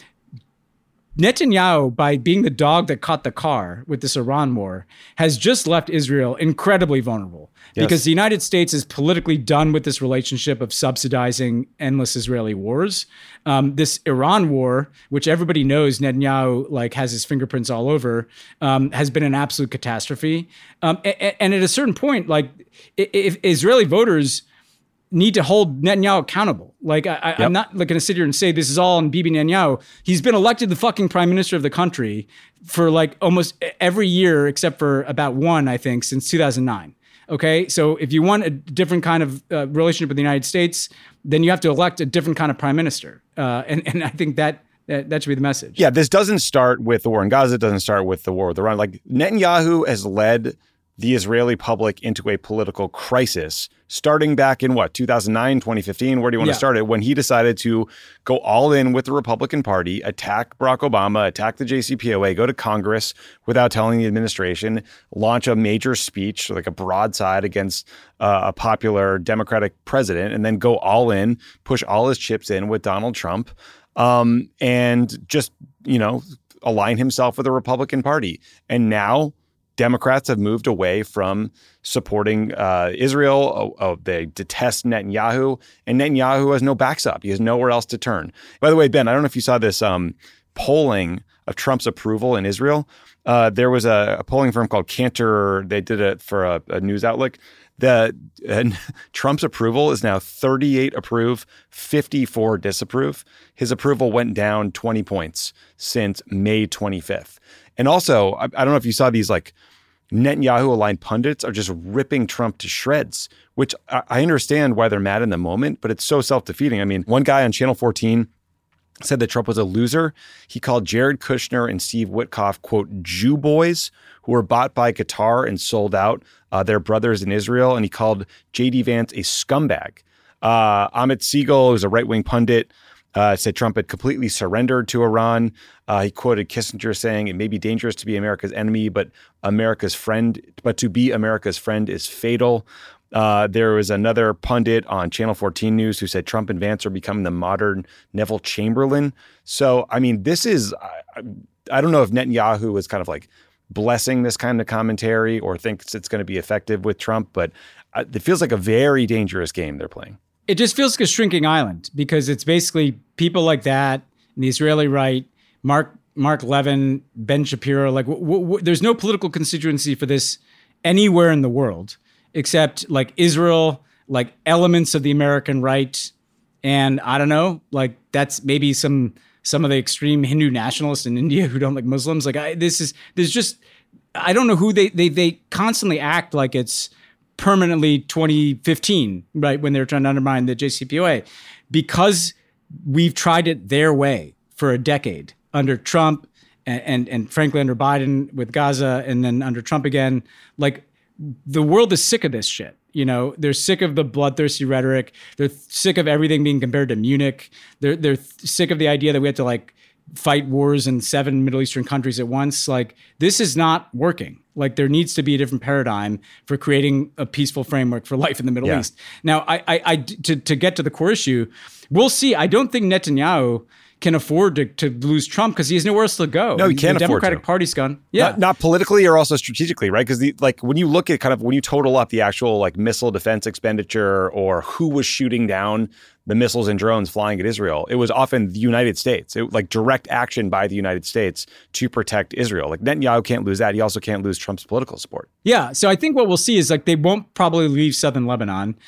Netanyahu, by being the dog that caught the car with this Iran war, has just left Israel incredibly vulnerable yes. because the United States is politically done with this relationship of subsidizing endless Israeli wars. Um, this Iran war, which everybody knows Netanyahu like has his fingerprints all over, um, has been an absolute catastrophe. Um, and, and at a certain point, like if Israeli voters need to hold Netanyahu accountable. Like, I, yep. I'm not like, going to sit here and say this is all on Bibi Netanyahu. He's been elected the fucking prime minister of the country for like almost every year except for about one, I think, since two thousand nine. Okay, so if you want a different kind of uh, relationship with the United States, then you have to elect a different kind of prime minister. Uh, and, and I think that, that that should be the message. Yeah, this doesn't start with the war in Gaza. It doesn't start with the war with Iran. Like, Netanyahu has led the Israeli public into a political crisis starting back in what, two thousand nine, twenty fifteen? Where do you want yeah. to start it? When he decided to go all in with the Republican Party, attack Barack Obama, attack the J C P O A, go to Congress without telling the administration, launch a major speech, like a broadside against uh, a popular Democratic president, and then go all in, push all his chips in with Donald Trump, um, and just, you know, align himself with the Republican Party. And now Democrats have moved away from supporting uh, Israel. Oh, oh, they detest Netanyahu, and Netanyahu has no backstop. He has nowhere else to turn. By the way, Ben, I don't know if you saw this um, polling of Trump's approval in Israel. Uh, there was a, a polling firm called Cantor. They did it for a, a news outlet. The uh, Trump's approval is now thirty-eight approve, fifty-four disapprove. His approval went down twenty points since May twenty-fifth. And also, I, I don't know if you saw these like Netanyahu-aligned pundits are just ripping Trump to shreds, which I, I understand why they're mad in the moment, but it's so self-defeating. I mean, one guy on Channel fourteen said that Trump was a loser. He called Jared Kushner and Steve Witkoff, quote, Jew boys who were bought by Qatar and sold out. Uh, their brothers in Israel. And he called J D Vance a scumbag. Uh, Amit Siegel, who's a right-wing pundit, Uh, said Trump had completely surrendered to Iran. Uh, he quoted Kissinger saying, "It may be dangerous to be America's enemy, but America's friend, but to be America's friend is fatal." Uh, there was another pundit on Channel fourteen News who said Trump and Vance are becoming the modern Neville Chamberlain. So, I mean, this is, I, I don't know if Netanyahu is kind of like blessing this kind of commentary or thinks it's going to be effective with Trump, but it feels like a very dangerous game they're playing. It just feels like a shrinking island because it's basically people like that, the Israeli right, Mark Mark Levin, Ben Shapiro. Like, w- w- there's no political constituency for this anywhere in the world except like Israel, like elements of the American right, and I don't know, like that's maybe some some of the extreme Hindu nationalists in India who don't like Muslims. Like, I, this is there's just I don't know who they they they constantly act like it's permanently twenty fifteen, right, when they were trying to undermine the J C P O A, because we've tried it their way for a decade under Trump and, and, and frankly under Biden with Gaza and then under Trump again. Like, the world is sick of this shit. You know, they're sick of the bloodthirsty rhetoric. They're sick of everything being compared to Munich. They're they're sick of the idea that we have to like fight wars in seven Middle Eastern countries at once. Like, this is not working. Like, there needs to be a different paradigm for creating a peaceful framework for life in the Middle yeah. East. Now, I, I, I, to, to get to the core issue, we'll see. I don't think Netanyahu can afford to, to lose Trump because he has nowhere else to go. No, he can't the afford Democratic to. Party's gone. Yeah. Not, not politically or also strategically, right? Because the like when you look at kind of when you total up the actual like missile defense expenditure or who was shooting down the missiles and drones flying at Israel, it was often the United States. It, like direct action by the United States to protect Israel. Like, Netanyahu can't lose that. He also can't lose Trump's political support. Yeah. So I think what we'll see is like they won't probably leave southern Lebanon.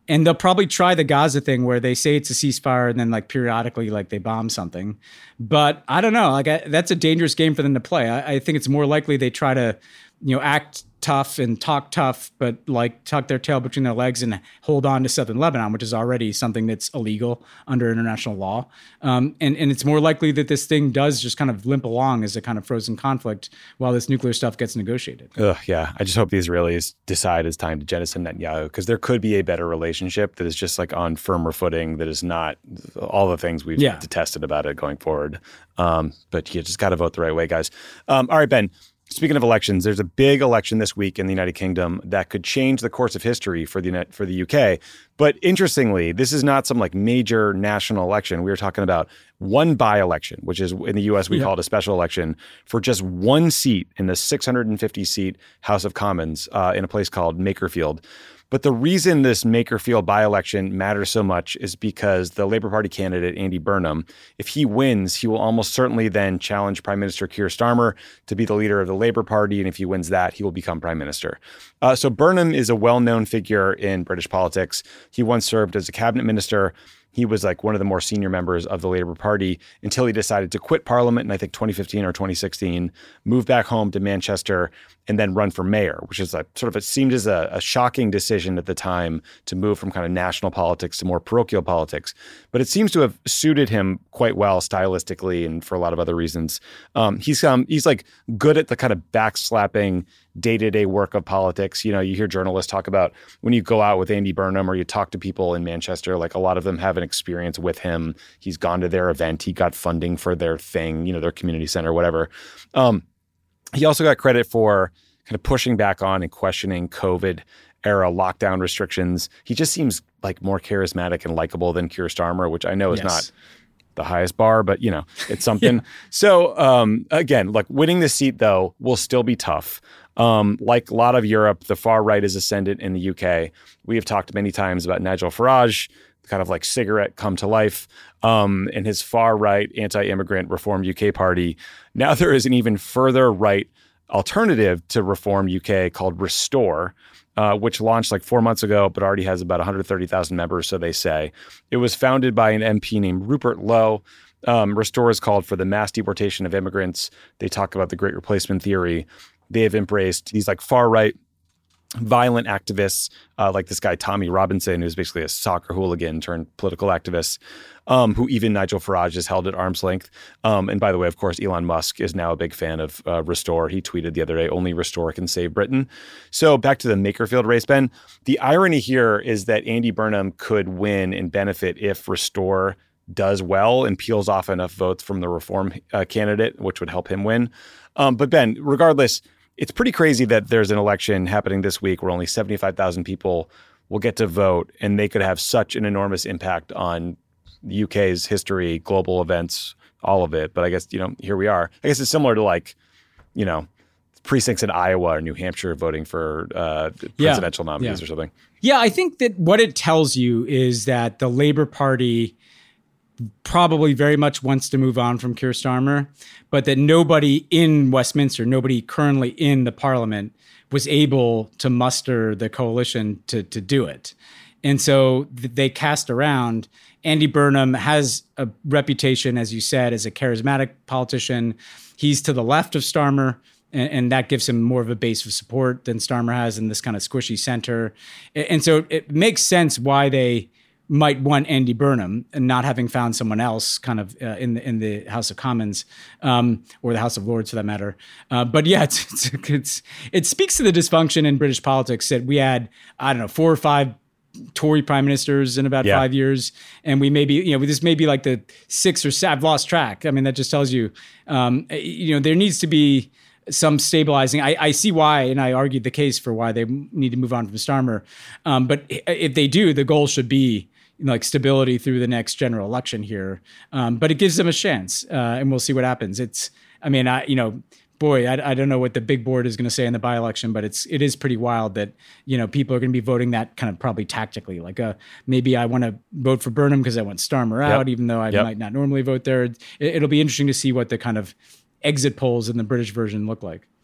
And they'll probably try the Gaza thing where they say it's a ceasefire and then like periodically like they bomb something. But I don't know. Like I, that's a dangerous game for them to play. I, I think it's more likely they try to, you know, act tough and talk tough, but like tuck their tail between their legs and hold on to southern Lebanon, which is already something that's illegal under international law. Um, and, and it's more likely that this thing does just kind of limp along as a kind of frozen conflict while this nuclear stuff gets negotiated. Ugh, yeah. I just hope the Israelis decide it's time to jettison Netanyahu, because there could be a better relationship that is just like on firmer footing, that is not all the things we've yeah. detested about it going forward. Um, but you just got to vote the right way, guys. Um, all right, Ben. Speaking of elections, there's a big election this week in the United Kingdom that could change the course of history for the for the U K. But interestingly, this is not some like major national election. We were talking about one by-election, which is in the U S we yeah. call it a special election, for just one seat in the six hundred fifty seat House of Commons uh, in a place called Makerfield. But the reason this Makerfield by-election matters so much is because the Labour Party candidate, Andy Burnham, if he wins, he will almost certainly then challenge Prime Minister Keir Starmer to be the leader of the Labour Party. And if he wins that, he will become Prime Minister. Uh, so Burnham is a well-known figure in British politics. He once served as a cabinet minister. He was like one of the more senior members of the Labour Party until he decided to quit Parliament in I think twenty fifteen or twenty sixteen, move back home to Manchester, and then run for mayor, which is a sort of, it seemed as a, a shocking decision at the time to move from kind of national politics to more parochial politics. But it seems to have suited him quite well stylistically and for a lot of other reasons. Um, he's um, he's like good at the kind of backslapping day-to-day work of politics. You know, you hear journalists talk about when you go out with Andy Burnham or you talk to people in Manchester, like a lot of them have an experience with him. He's gone to their event. He got funding for their thing, you know, their community center, whatever. Um, he also got credit for kind of pushing back on and questioning COVID era lockdown restrictions. He just seems like more charismatic and likable than Keir Starmer, which I know is yes. not the highest bar, but you know, it's something. yeah. So um, again, like winning the seat though will still be tough. Um, like a lot of Europe, the far right is ascendant in the U K. We have talked many times about Nigel Farage, kind of like cigarette come to life, um, and his far right anti-immigrant Reform U K party. Now there is an even further right alternative to Reform U K called Restore, uh, which launched like four months ago, but already has about one hundred thirty thousand members, so they say. It was founded by an M P named Rupert Lowe. Um, Restore is called for the mass deportation of immigrants. They talk about the Great Replacement theory. They have embraced these like far-right violent activists, uh, like this guy Tommy Robinson, who's basically a soccer hooligan turned political activist, um, who even Nigel Farage has held at arm's length. Um, and by the way, of course, Elon Musk is now a big fan of uh, Restore. He tweeted the other day, only Restore can save Britain. So back to the Makerfield race, Ben. The irony here is that Andy Burnham could win and benefit if Restore does well and peels off enough votes from the Reform uh, candidate, which would help him win. Um, but Ben, regardless, it's pretty crazy that there's an election happening this week where only seventy-five thousand people will get to vote, and they could have such an enormous impact on the U K's history, global events, all of it. But I guess, you know, here we are. I guess it's similar to like, you know, precincts in Iowa or New Hampshire voting for uh, presidential yeah. nominees yeah. or something. Yeah, I think that what it tells you is that the Labour Party probably very much wants to move on from Keir Starmer, but that nobody in Westminster, nobody currently in the parliament was able to muster the coalition to, to do it. And so th- they cast around. Andy Burnham has a reputation, as you said, as a charismatic politician. He's to the left of Starmer, and, and that gives him more of a base of support than Starmer has in this kind of squishy center. And, and so it makes sense why they might want Andy Burnham, and not having found someone else kind of uh, in the in the House of Commons um, or the House of Lords for that matter. Uh, but yeah, it's, it's, it's it speaks to the dysfunction in British politics that we had, I don't know, four or five Tory prime ministers in about yeah. five years. And we may be, you know, this may be like the sixth or seventh, I've lost track. I mean, that just tells you, um, you know, there needs to be some stabilizing. I, I see why, and I argued the case for why they need to move on from Starmer. Um, but if they do, the goal should be like stability through the next general election here. Um, but it gives them a chance, uh, and we'll see what happens. It's, I mean, I, you know, boy, I, I don't know what the big board is going to say in the by-election, but it's, it is pretty wild that, you know, people are going to be voting that kind of probably tactically. Like, uh, maybe I want to vote for Burnham because I want Starmer out, yep. even though I yep. might not normally vote there. It, it'll be interesting to see what the kind of exit polls in the British version look like.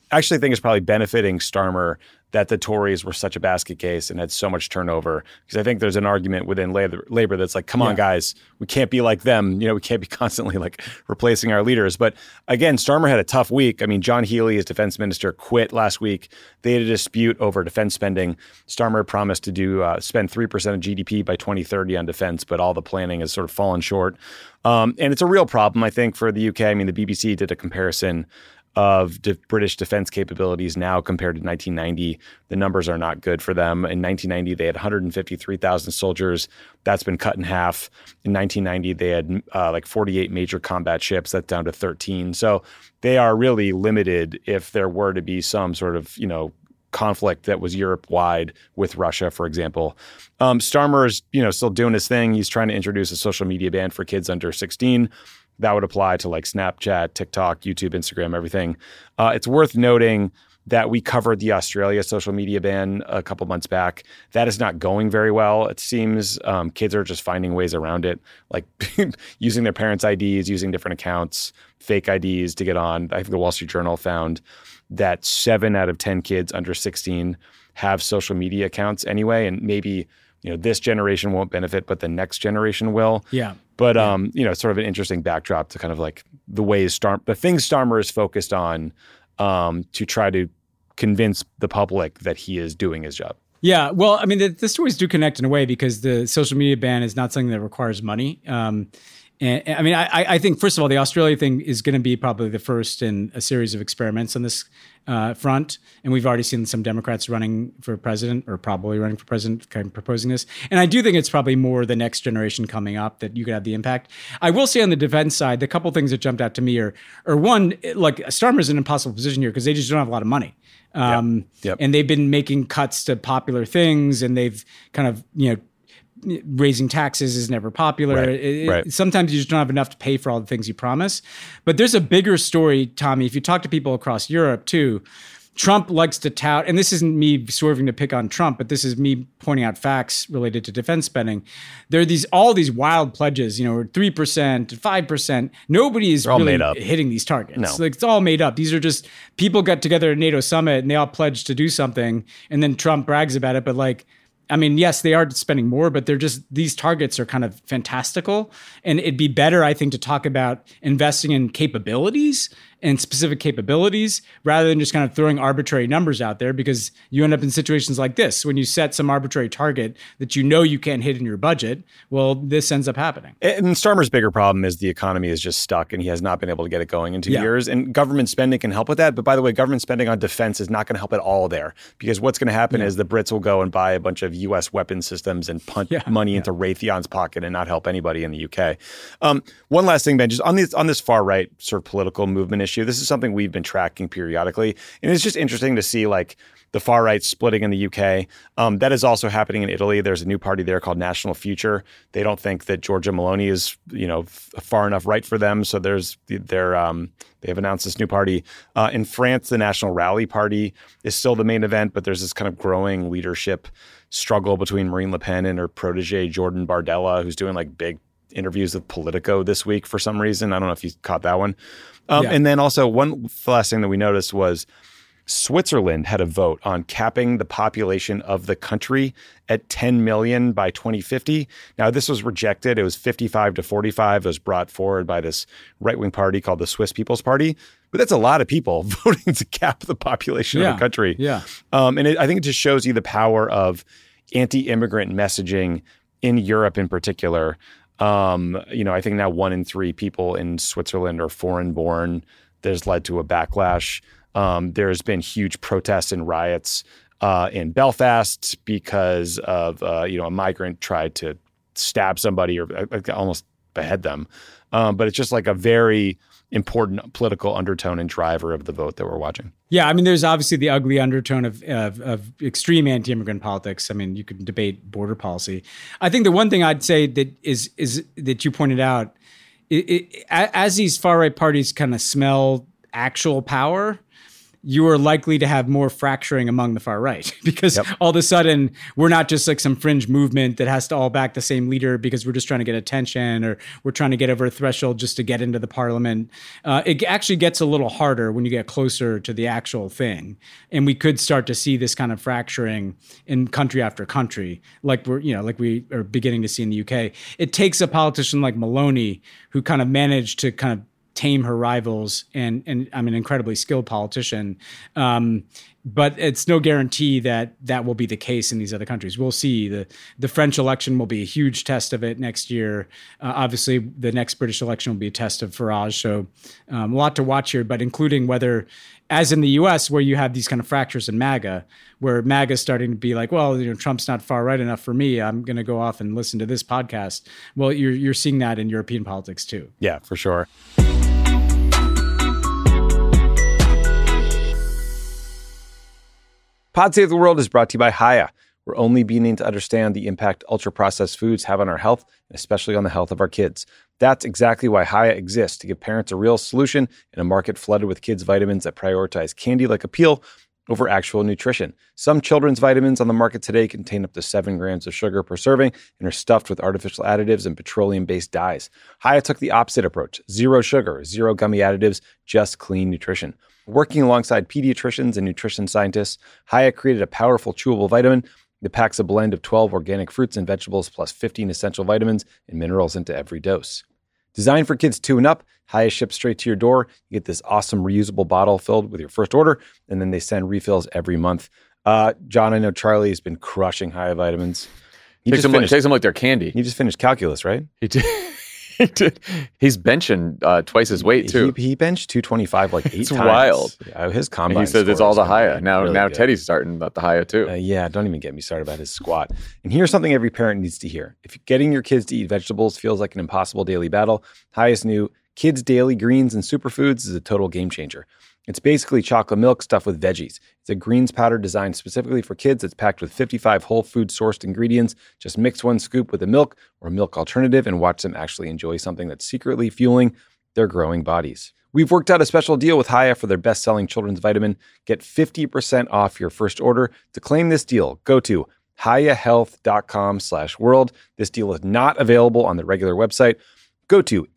actually think it's probably benefiting Starmer that the Tories were such a basket case and had so much turnover. Because I think there's an argument within labor, labor that's like, come on, Yeah. guys, we can't be like them. You know, we can't be constantly like replacing our leaders. But again, Starmer had a tough week. I mean, John Healey, his defense minister, quit last week. They had a dispute over defense spending. Starmer promised to do uh, spend three percent of G D P by twenty thirty on defense, but all the planning has sort of fallen short. Um, and it's a real problem, I think, for the U K. I mean, the B B C did a comparison of de- British defense capabilities now compared to nineteen ninety. The numbers are not good for them. In nineteen ninety, they had one hundred fifty-three thousand soldiers. That's been cut in half. In nineteen ninety, they had uh, like forty-eight major combat ships. That's down to thirteen. So they are really limited if there were to be some sort of, you know, conflict that was Europe-wide with Russia, for example. Um, Starmer is, you know, still doing his thing. He's trying to introduce a social media ban for kids under sixteen. That would apply to like Snapchat, TikTok, YouTube, Instagram, everything. Uh, it's worth noting that we covered the Australia social media ban a couple months back. That is not going very well. It seems um, kids are just finding ways around it, like using their parents' I Ds, using different accounts, fake I Ds to get on. I think the Wall Street Journal found that seven out of ten kids under sixteen have social media accounts anyway, and maybe you know this generation won't benefit, but the next generation will. Yeah. But um, you know, sort of an interesting backdrop to kind of like the ways Starm, the things Starmer is focused on um, to try to convince the public that he is doing his job. Yeah, well, I mean, the, the stories do connect in a way because the social media ban is not something that requires money. Um, and, and I mean, I, I think, first of all, the Australia thing is going to be probably the first in a series of experiments on this uh, front. And we've already seen some Democrats running for president or probably running for president kind of proposing this. And I do think it's probably more the next generation coming up that you could have the impact. I will say on the defense side, the couple things that jumped out to me are, are one, like Starmer's in an impossible position here because they just don't have a lot of money. Um, Yep. Yep. And they've been making cuts to popular things, and they've kind of, you know, raising taxes is never popular. Right, It- right. it- sometimes you just don't have enough to pay for all the things you promise. But there's a bigger story, Tommy. If you talk to people across Europe too, Trump likes to tout, and this isn't me swerving to pick on Trump, but this is me pointing out facts related to defense spending. There are these all these wild pledges, you know, three percent, five percent. Nobody is They're all really made up. hitting these targets. No. Like, it's all made up. These are just people got together at NATO summit and they all pledged to do something, and then Trump brags about it. But like, I mean, yes, they are spending more, but they're just, these targets are kind of fantastical. And it'd be better, I think, to talk about investing in capabilities and specific capabilities rather than just kind of throwing arbitrary numbers out there, because you end up in situations like this when you set some arbitrary target that you know you can't hit in your budget. Well, this ends up happening. And Starmer's bigger problem is the economy is just stuck and he has not been able to get it going in two Yeah. years. And government spending can help with that. But by the way, government spending on defense is not going to help at all there, because what's going to happen Yeah. is the Brits will go and buy a bunch of U S weapon systems and punt Yeah. money into Raytheon's pocket and not help anybody in the U K. Um, one last thing, Ben, just on this, on this far right sort of political movement issue, this is something we've been tracking periodically. And it's just interesting to see like the far right splitting in the U K. Um, that is also happening in Italy. There's a new party there called National Future. They don't think that Giorgia Meloni is, you know, f- far enough right for them. So there's they're um, they have announced this new party. Uh, in France, the National Rally Party is still the main event, but there's this kind of growing leadership struggle between Marine Le Pen and her protege Jordan Bardella, who's doing like big interviews with Politico this week for some reason. I don't know if you caught that one. Um, Yeah. And then also one last thing that we noticed was Switzerland had a vote on capping the population of the country at ten million by twenty fifty. Now, this was rejected. It was fifty-five to forty-five. It was brought forward by this right-wing party called the Swiss People's Party. But that's a lot of people voting to cap the population Yeah. of a country. Yeah. Um, and it, I think it just shows you the power of anti-immigrant messaging in Europe in particular. Um, you know, I think now one in three people in Switzerland are foreign-born. There's led to a backlash. Um, there's been huge protests and riots uh, in Belfast because of, uh, you know, a migrant tried to stab somebody or uh, almost behead them. Um, but it's just like a very important political undertone and driver of the vote that we're watching. Yeah, I mean, there's obviously the ugly undertone of, of, of extreme anti-immigrant politics. I mean, you could debate border policy. I think the one thing I'd say that is is that you pointed out, it, it, as these far-right parties kind of smell actual power, you are likely to have more fracturing among the far right because yep. all of a sudden we're not just like some fringe movement that has to all back the same leader because we're just trying to get attention or we're trying to get over a threshold just to get into the parliament. Uh, it actually gets a little harder when you get closer to the actual thing. And we could start to see this kind of fracturing in country after country, like we're, you know, like we are beginning to see in the U K. It takes a politician like Maloney who kind of managed to kind of tame her rivals, and and I'm an incredibly skilled politician, um, but it's no guarantee that that will be the case in these other countries. We'll see. the The French election will be a huge test of it next year. Uh, obviously, the next British election will be a test of Farage. So um, a lot to watch here, but including whether, as in the U S, where you have these kind of fractures in MAGA, where MAGA is starting to be like, well, you know, Trump's not far right enough for me. I'm going to go off and listen to this podcast. Well, you're you're seeing that in European politics too. Yeah, for sure. Pod Save the World is brought to you by Hiya. We're only beginning to understand the impact ultra-processed foods have on our health, and especially on the health of our kids. That's exactly why Hiya exists, to give parents a real solution in a market flooded with kids' vitamins that prioritize candy-like appeal over actual nutrition. Some children's vitamins on the market today contain up to seven grams of sugar per serving and are stuffed with artificial additives and petroleum-based dyes. Hiya took the opposite approach: zero sugar, zero gummy additives, just clean nutrition. Working alongside pediatricians and nutrition scientists, Hiya created a powerful chewable vitamin that packs a blend of twelve organic fruits and vegetables plus fifteen essential vitamins and minerals into every dose. Designed for kids two and up, Hiya ships straight to your door. You get this awesome reusable bottle filled with your first order, and then they send refills every month. Uh, John, I know Charlie has been crushing Hiya vitamins. He takes, them finished, like, takes them like they're candy. He just finished calculus, right? He did. He did. He's benching uh, twice his weight too. He, he benched two twenty-five like eight it's times. Wild. Yeah, his combine. And he says it's all the Hiya. Now, really now good. Teddy's starting about the Hiya too. Uh, yeah, don't even get me started about his squat. And here's something every parent needs to hear: if getting your kids to eat vegetables feels like an impossible daily battle, Hiya's new Kids Daily Greens and Superfoods is a total game changer. It's basically chocolate milk stuffed with veggies. It's a greens powder designed specifically for kids. It's packed with fifty-five whole food sourced ingredients. Just mix one scoop with a milk or a milk alternative and watch them actually enjoy something that's secretly fueling their growing bodies. We've worked out a special deal with Hiya for their best-selling children's vitamin. Get fifty percent off your first order. To claim this deal, go to hiyahealth.com slash world. This deal is not available on the regular website. Go to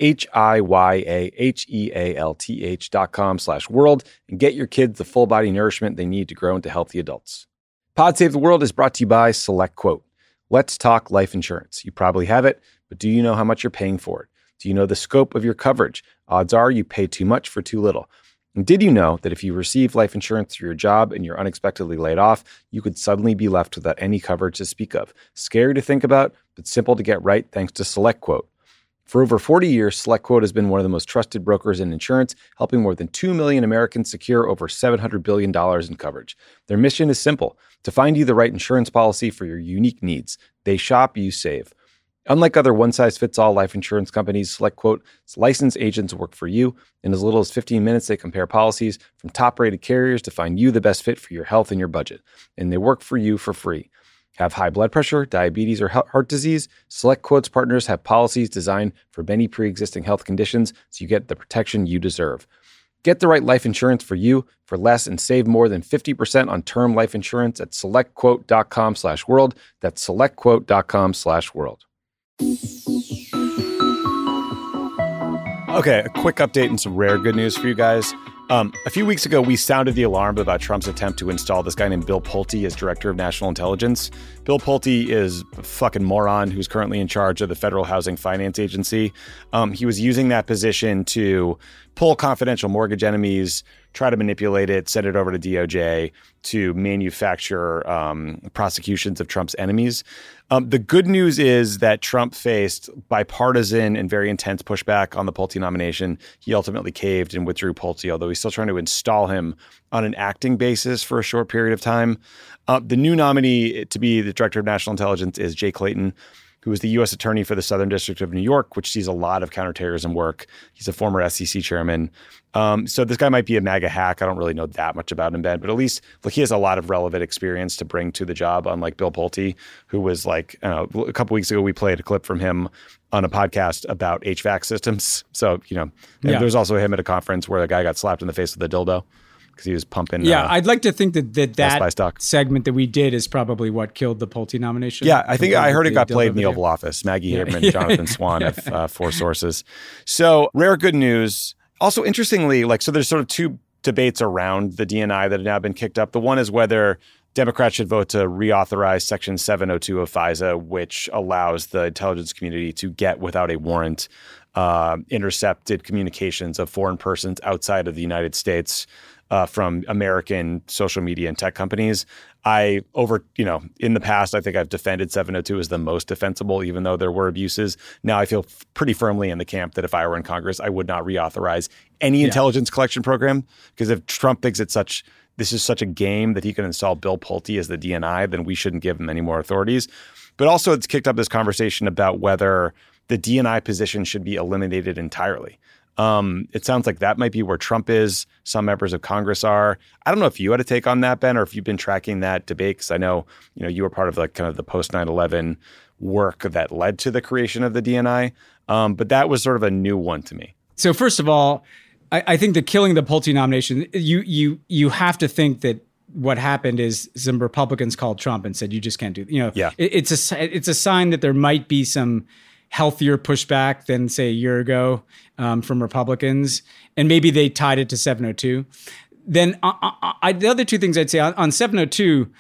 H-I-Y-A-H-E-A-L-T-H dot com slash world and get your kids the full body nourishment they need to grow into healthy adults. Pod Save the World is brought to you by SelectQuote. Let's talk life insurance. You probably have it, but do you know how much you're paying for it? Do you know the scope of your coverage? Odds are you pay too much for too little. And did you know that if you receive life insurance through your job and you're unexpectedly laid off, you could suddenly be left without any coverage to speak of? Scary to think about, but simple to get right thanks to SelectQuote. For over forty years, SelectQuote has been one of the most trusted brokers in insurance, helping more than two million Americans secure over seven hundred billion dollars in coverage. Their mission is simple: to find you the right insurance policy for your unique needs. They shop, you save. Unlike other one-size-fits-all life insurance companies, SelectQuote's licensed agents work for you. In as little as fifteen minutes, they compare policies from top-rated carriers to find you the best fit for your health and your budget. And they work for you for free. Have high blood pressure, diabetes, or heart disease? SelectQuote's partners have policies designed for many pre-existing health conditions, so you get the protection you deserve. Get the right life insurance for you for less and save more than fifty percent on term life insurance at selectquote.com slash world. That's selectquote.com slash world. Okay, a quick update and some rare good news for you guys. Um, a few weeks ago, we sounded the alarm about Trump's attempt to install this guy named Bill Pulte as director of national intelligence. Bill Pulte is a fucking moron who's currently in charge of the Federal Housing Finance Agency. Um, he was using that position to pull confidential mortgage enemies, try to manipulate it, send it over to D O J to manufacture um, prosecutions of Trump's enemies. Um, the good news is that Trump faced bipartisan and very intense pushback on the Pulte nomination. He ultimately caved and withdrew Pulte, although he's still trying to install him on an acting basis for a short period of time. Uh, the new nominee to be the director of national intelligence is Jay Clayton, who is the U S attorney for the Southern District of New York, which sees a lot of counterterrorism work. He's a former S E C chairman. Um, so this guy might be a MAGA hack. I don't really know that much about him, Ben, but at least like he has a lot of relevant experience to bring to the job, unlike Bill Pulte, who was like, I don't know, a couple weeks ago, we played a clip from him on a podcast about H V A C systems. So, you know, Yeah. there's also him at a conference where a guy got slapped in the face with a dildo. because he was pumping. Yeah, uh, I'd like to think that that, Best Buy that stock. segment that we did is probably what killed the Pulte nomination. Yeah, I think I heard it The got played in the dildo Oval Office. Maggie Yeah. Haberman, Jonathan Swan have uh, four sources. So rare good news. Also, interestingly, like so, there's sort of two debates around the D N I that have now been kicked up. The one is whether Democrats should vote to reauthorize Section seven oh two of FISA, which allows the intelligence community to get, without a warrant, uh, intercepted communications of foreign persons outside of the United States uh, from American social media and tech companies. I over, you know, in the past, I think I've defended seven oh two as the most defensible, even though there were abuses. Now I feel f- pretty firmly in the camp that if I were in Congress, I would not reauthorize any Yeah. intelligence collection program, because if Trump thinks it's such this is such a game that he can install Bill Pulte as the D N I, then we shouldn't give him any more authorities. But also it's kicked up this conversation about whether the D N I position should be eliminated entirely. Um, it sounds like that might be where Trump is. Some members of Congress are. I don't know if you had a take on that, Ben, or if you've been tracking that debate, because I know, you know, you were part of like kind of the post nine eleven work that led to the creation of the D N I. Um, but that was sort of a new one to me. So first of all, I, I think that killing the Pulte nomination, you you you have to think that what happened is some Republicans called Trump and said, "You just can't do." You know, yeah. it, it's a it's a sign that there might be some healthier pushback than say a year ago um, from Republicans, and maybe they tied it to seven oh two. Then uh, uh, I, the other two things I'd say on, on seven oh two.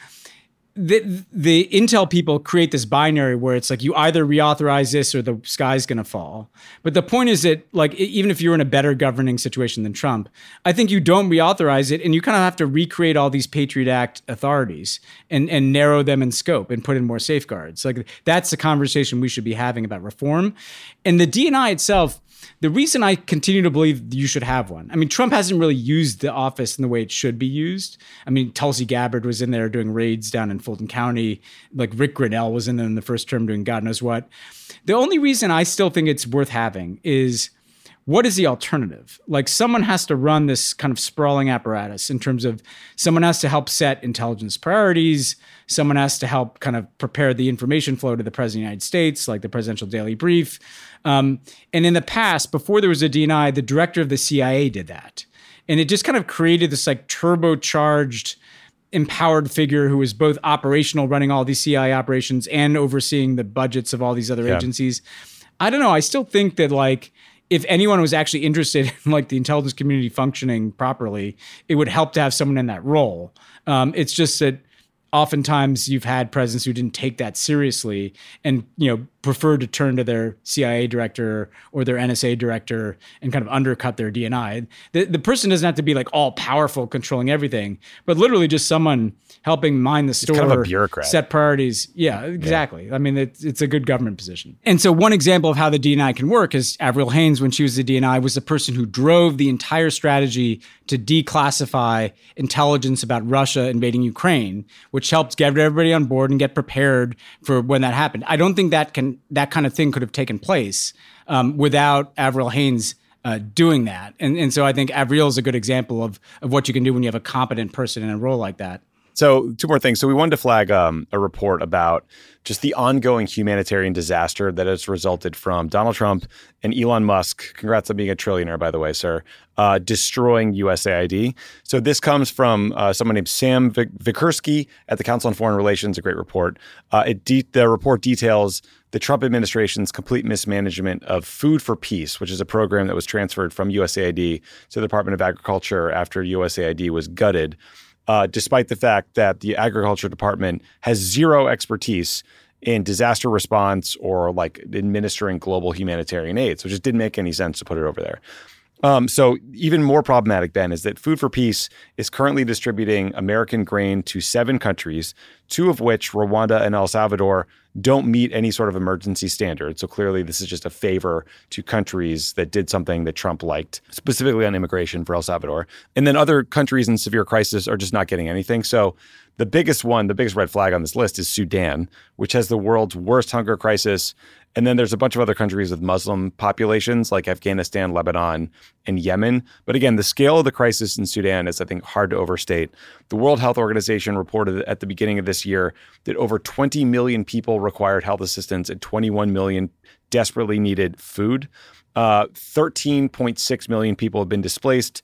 The, the Intel people create this binary where it's like you either reauthorize this or the sky's going to fall. But the point is that, like, even if you're in a better governing situation than Trump, I think you don't reauthorize it and you kind of have to recreate all these Patriot Act authorities and, and narrow them in scope and put in more safeguards. Like, that's the conversation we should be having about reform. And the D N I itself, the reason I continue to believe you should have one, I mean, Trump hasn't really used the office in the way it should be used. I mean, Tulsi Gabbard was in there doing raids down in Fulton County. Like Rick Grinnell was in there in the first term doing God knows what. The only reason I still think it's worth having is, what is the alternative? Like, someone has to run this kind of sprawling apparatus in terms of someone has to help set intelligence priorities. Someone has to help kind of prepare the information flow to the President of the United States, like the Presidential Daily Brief. Um, and in the past, before there was a D N I, the director of the C I A did that. And it just kind of created this like turbocharged, empowered figure who was both operational, running all these C I A operations and overseeing the budgets of all these other Yeah. agencies. I don't know. I still think that, like, if anyone was actually interested in like the intelligence community functioning properly, it would help to have someone in that role. Um, it's just that oftentimes you've had presidents who didn't take that seriously and, you know, preferred to turn to their C I A director or their N S A director and kind of undercut their D N I. The, the person doesn't have to be like all powerful, controlling everything, but literally just someone helping mind the store, kind of a bureaucrat. set priorities. Yeah, exactly. Yeah. I mean, it's, it's a good government position. And so one example of how the D N I can work is Avril Haines, when she was the D N I, was the person who drove the entire strategy to declassify intelligence about Russia invading Ukraine, which helped get everybody on board and get prepared for when that happened. I don't think that can that kind of thing could have taken place um, without Avril Haines uh, doing that. And and so I think Avril is a good example of of what you can do when you have a competent person in a role like that. So two more things. So we wanted to flag um, a report about just the ongoing humanitarian disaster that has resulted from Donald Trump and Elon Musk. Congrats on being a trillionaire, by the way, sir. Uh, destroying U S A I D. So this comes from uh, someone named Sam Vikursky at the Council on Foreign Relations, a great report. Uh, it de- the report details the Trump administration's complete mismanagement of Food for Peace, which is a program that was transferred from U S A I D to the Department of Agriculture after U S A I D was gutted. Uh, despite the fact that the Agriculture Department has zero expertise in disaster response or like administering global humanitarian aid. So it just didn't make any sense to put it over there. Um, so even more problematic, Ben, is that Food for Peace is currently distributing American grain to seven countries, two of which, Rwanda and El Salvador, don't meet any sort of emergency standard. So clearly this is just a favor to countries that did something that Trump liked, specifically on immigration for El Salvador. And then other countries in severe crisis are just not getting anything. So the biggest one, the biggest red flag on this list is Sudan, which has the world's worst hunger crisis. And then there's a bunch of other countries with Muslim populations like Afghanistan, Lebanon, and Yemen. But again, the scale of the crisis in Sudan is, I think, hard to overstate. The World Health Organization reported at the beginning of this year that over twenty million people required health assistance and twenty-one million desperately needed food. Uh, thirteen point six million people have been displaced.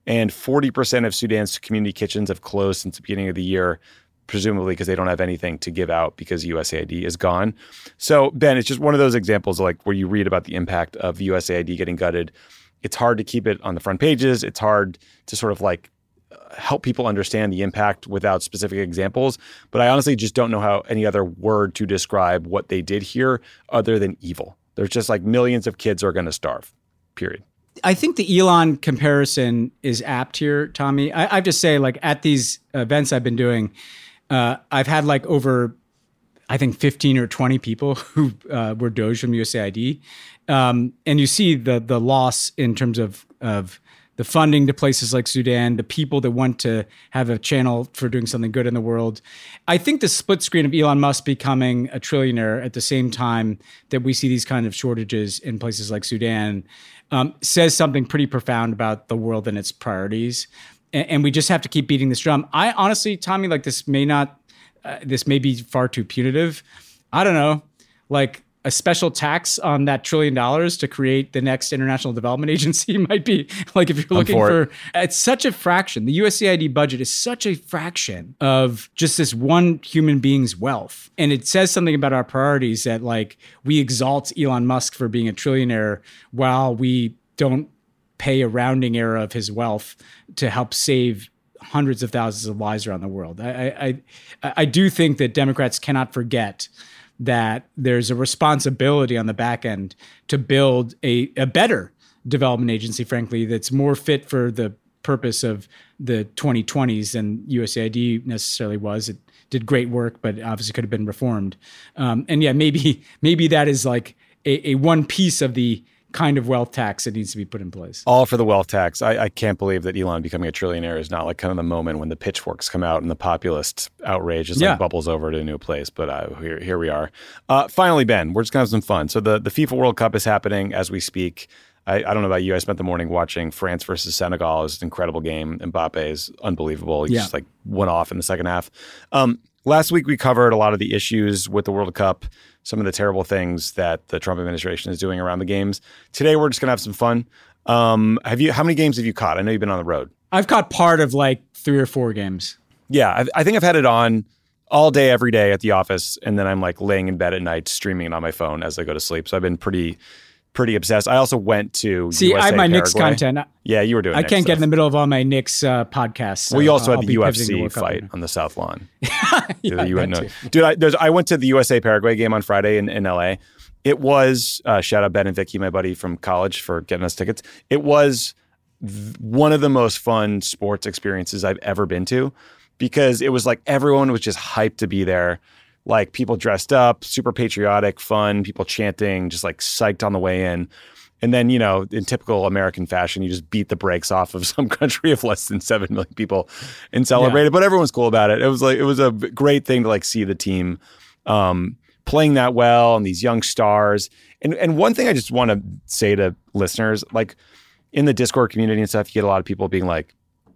And forty percent of Sudan's community kitchens have closed since the beginning of the year, presumably because they don't have anything to give out because U S A I D is gone. So, Ben, it's just one of those examples of like where you read about the impact of U S A I D getting gutted. It's hard to keep it on the front pages. It's hard to sort of like help people understand the impact without specific examples. But I honestly just don't know how any other word to describe what they did here other than evil. There's just like millions of kids are going to starve, period. I think the Elon comparison is apt here, Tommy. I, I have to say, like at these events I've been doing, uh, I've had like over, I think fifteen or twenty people who uh, were Doge from U S A I D. Um, and you see the the loss in terms of of the funding to places like Sudan, the people that want to have a channel for doing something good in the world. I think the split screen of Elon Musk becoming a trillionaire at the same time that we see these kind of shortages in places like Sudan um, says something pretty profound about the world and its priorities. And, and we just have to keep beating this drum. I honestly, Tommy, like this may not, uh, this may be far too punitive. I don't know, like a special tax on that trillion dollars to create the next International Development Agency might be like, if you're looking for, for it. It's such a fraction. The U S A I D budget is such a fraction of just this one human being's wealth. And it says something about our priorities that like we exalt Elon Musk for being a trillionaire while we don't pay a rounding error of his wealth to help save hundreds of thousands of lives around the world. I, I, I do think that Democrats cannot forget that there's a responsibility on the back end to build a, a better development agency, frankly, that's more fit for the purpose of the twenty twenties than U S A I D necessarily was. It did great work, but obviously could have been reformed. Um, and yeah, maybe maybe that is like a, a one piece of the kind of wealth tax that needs to be put in place. All for the wealth tax. I, I can't believe that Elon becoming a trillionaire is not like kind of the moment when the pitchforks come out and the populist outrage just yeah. like bubbles over to a new place. But uh, here, here we are. Uh, finally, Ben, we're just going to have some fun. So the, the FIFA World Cup is happening as we speak. I, I don't know about you. I spent the morning watching France versus Senegal. It was an incredible game. Mbappe is unbelievable. He yeah. just like went off in the second half. Um, last week, we covered a lot of the issues with the World Cup, some of the terrible things that the Trump administration is doing around the games. Today, we're just going to have some fun. Um, have you? How many games have you caught? I know you've been on the road. I've caught part of like three or four games. Yeah, I, I think I've had it on all day, every day at the office, and then I'm like laying in bed at night, streaming it on my phone as I go to sleep. So I've been pretty, pretty obsessed. I also went to See, U S A I have my Paraguay. Knicks content. Yeah, you were doing I Knicks can't stuff. get in the middle of all my Knicks uh, podcasts. So well, you also I'll had the U F C the fight on the South Lawn. yeah, you that know. too. Dude, I, there's, I went to the U S A Paraguay game on Friday in, in L A. It was, uh, shout out Ben and Vicky, my buddy from college, for getting us tickets. It was th- one of the most fun sports experiences I've ever been to, because it was like everyone was just hyped to be there. Like people dressed up, super patriotic, fun, people chanting, just like psyched on the way in. And then, you know, in typical American fashion, you just beat the brakes off of some country of less than seven million people and celebrate it. Yeah. But everyone's cool about it. It was like, it was a great thing to like see the team um, playing that well and these young stars. And and one thing I just want to say to listeners, like in the Discord community and stuff, you get a lot of people being like,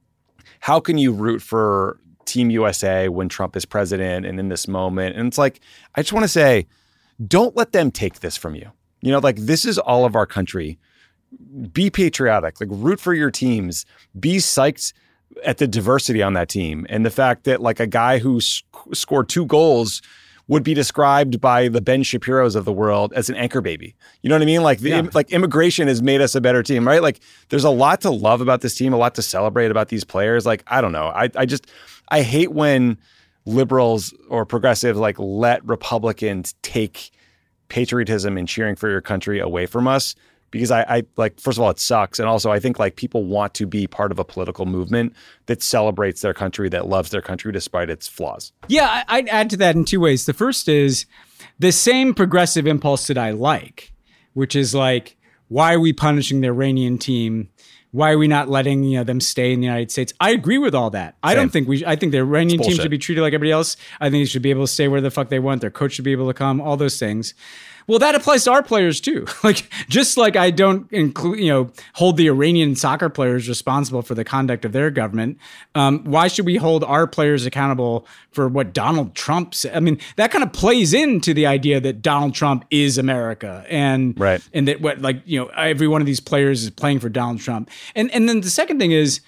how can you root for Team U S A when Trump is president and in this moment? And it's like, I just want to say, don't let them take this from you. You know, like this is all of our country. Be patriotic, like root for your teams, be psyched at the diversity on that team. And the fact that like a guy who sc- scored two goals would be described by the Ben Shapiro's of the world as an anchor baby. You know what I mean? Like the, yeah. like immigration has made us a better team, right? Like there's a lot to love about this team, a lot to celebrate about these players. Like, I don't know. I, I just, I hate when liberals or progressives like let Republicans take patriotism and cheering for your country away from us, because I, I like, first of all, it sucks. And also I think like people want to be part of a political movement that celebrates their country, that loves their country despite its flaws. Yeah, I'd add to that in two ways. The first is the same progressive impulse that I like, which is like, why are we punishing the Iranian team? Why are we not letting you know them stay in the United States? I agree with all that. I Same. don't think we. Sh- I think the Iranian team should be treated like everybody else. I think they should be able to stay where the fuck they want. Their coach should be able to come. All those things. Well, that applies to our players too. Like, just like I don't include, you know, hold the Iranian soccer players responsible for the conduct of their government. Um, why should we hold our players accountable for what Donald Trump said? I mean, that kind of plays into the idea that Donald Trump is America, and right. and that what like you know every one of these players is playing for Donald Trump. And and then the second thing is,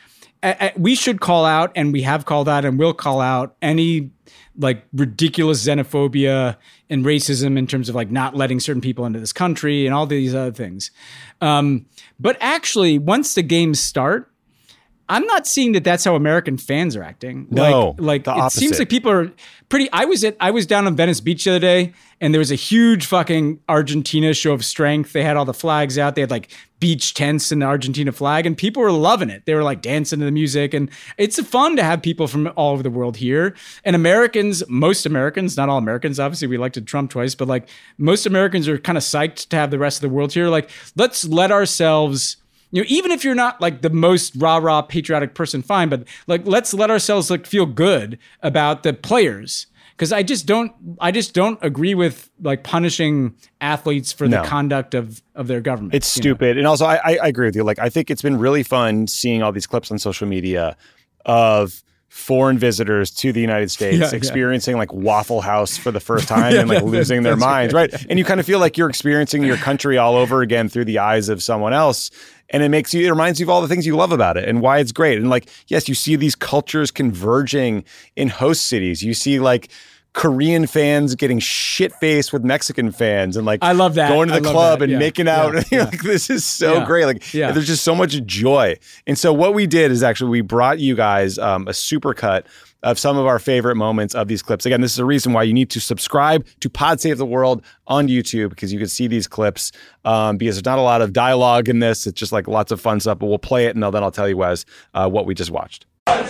I, I, we should call out, and we have called out and will call out any like ridiculous xenophobia and racism in terms of like not letting certain people into this country and all these other things. Um, but actually, once the games start, I'm not seeing that that's how American fans are acting. No, like, like the it opposite. seems like people are pretty. I was at I was down on Venice Beach the other day, and there was a huge fucking Argentina show of strength. They had all the flags out. They had like beach tents and the Argentina flag, and people were loving it. They were like dancing to the music, and it's fun to have people from all over the world here. And Americans, most Americans, not all Americans, obviously we elected Trump twice, but like most Americans are kind of psyched to have the rest of the world here. Like, let's let ourselves. You know, even if you're not like the most rah rah patriotic person, fine, but like let's let ourselves like feel good about the players, because I just don't, I just don't agree with like punishing athletes for No. the conduct of of their government. It's you stupid. And also, I, I I agree with you. Like, I think it's been really fun seeing all these clips on social media of foreign visitors to the United States Yeah, yeah. experiencing like Waffle House for the first time Yeah, and like yeah, losing their that's minds, right. right? And you kind of feel like you're experiencing your country all over again through the eyes of someone else. And it makes you, it reminds you of all the things you love about it and why it's great. And like, yes, you see these cultures converging in host cities. You see like Korean fans getting shit-faced with Mexican fans and like I love that. going to I the love club that. and Yeah. making out. Yeah. And you're like, this is so Yeah. great. Like, Yeah. there's just so much joy. And so what we did is actually we brought you guys um, a supercut of some of our favorite moments of these clips. Again, this is a reason why you need to subscribe to Pod Save the World on YouTube, because you can see these clips um, because there's not a lot of dialogue in this. It's just like lots of fun stuff, but we'll play it and then I'll tell you, Wes, uh, what we just watched.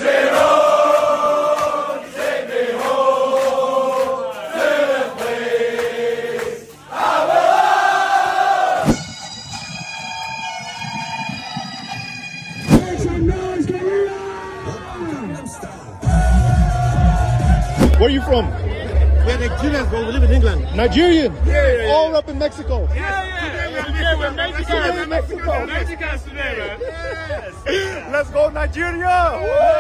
Where are you from? We're Nigerians, but we live in England. Nigerian? Yeah, yeah, yeah. All up in Mexico. Yeah, yeah, yeah. Today we're Mexicans. Today we're Mexico. Mexicans today, man. Yes. Let's go, Nigeria.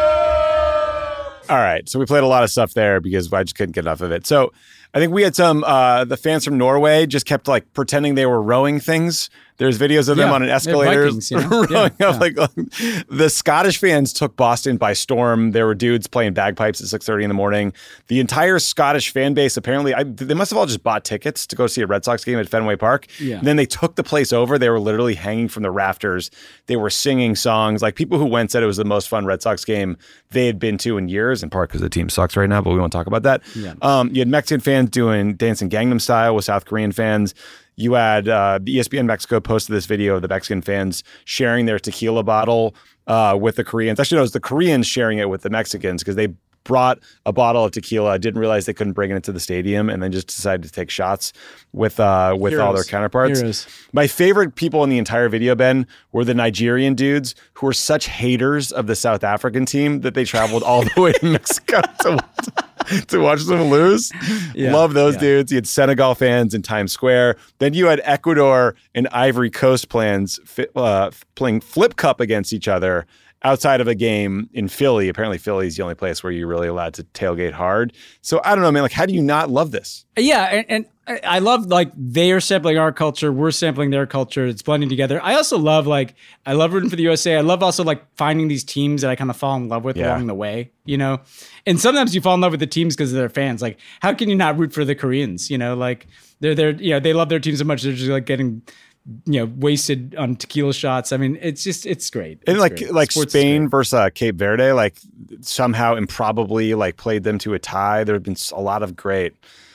All right. So we played a lot of stuff there because I just couldn't get enough of it. So I think we had some, uh, the fans from Norway just kept like pretending they were rowing things. There's videos of them Yeah, on an they're escalator Vikings, you know? rowing Yeah, up. yeah. Like, like the Scottish fans took Boston by storm. There were dudes playing bagpipes at six thirty in the morning. The entire Scottish fan base, apparently, I, they must have all just bought tickets to go see a Red Sox game at Fenway Park. Yeah. And then they took the place over. They were literally hanging from the rafters. They were singing songs. Like, people who went said it was the most fun Red Sox game they had been to in years, in part because the team sucks right now, but we won't talk about that. Yeah. Um, you had Mexican fans doing dancing Gangnam Style with South Korean fans. You had uh, E S P N Mexico posted this video of the Mexican fans sharing their tequila bottle uh, with the Koreans. Actually, no, it was the Koreans sharing it with the Mexicans because they brought a bottle of tequila, didn't realize they couldn't bring it into the stadium, and then just decided to take shots with uh, with all their Heroes. counterparts. Heroes. My favorite people in the entire video, Ben, were the Nigerian dudes who were such haters of the South African team that they traveled all the way to Mexico to to watch them lose. Yeah, Love those yeah. dudes. You had Senegal fans in Times Square. Then you had Ecuador and Ivory Coast plans fi- uh, playing flip cup against each other outside of a game in Philly. Apparently Philly is the only place where you're really allowed to tailgate hard. So I don't know, man. Like, how do you not love this? Yeah, and, and I I love like they are sampling our culture, we're sampling their culture. It's blending together. I also love like I love rooting for the U S A. I love also like finding these teams that I kind of fall in love with Yeah. along the way, you know. And sometimes you fall in love with the teams because of their fans. Like, how can you not root for the Koreans? You know, like they're they're you know they love their team so much they're just like getting you know wasted on tequila shots. I mean, it's just it's great. And It's like great. like Sports is Spain great. versus uh, Cape Verde, like somehow improbably like played them to a tie. There have been a lot of great,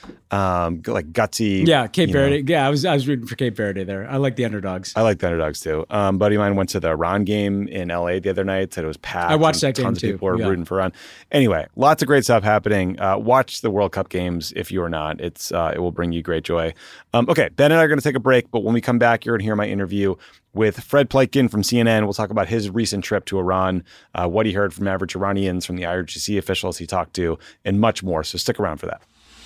um, like gutsy. Yeah, Cape you know, Verde. Yeah, I was I was rooting for Cape Verde there. I like the underdogs. I like the underdogs too. Um, buddy of mine went to the Iran game in L A the other night. Said it was packed. I watched and that game tons too. of people were Yeah. rooting for Iran. Anyway, lots of great stuff happening. Uh, watch the World Cup games if you are not. It's uh, it will bring you great joy. Um, okay, Ben and I are going to take a break, but when we come back, you're going to hear my interview with Fred Pleitgen from C N N. We'll talk about his recent trip to Iran, uh, what he heard from average Iranians, from the I R G C officials he talked to, and much more. So stick around for that.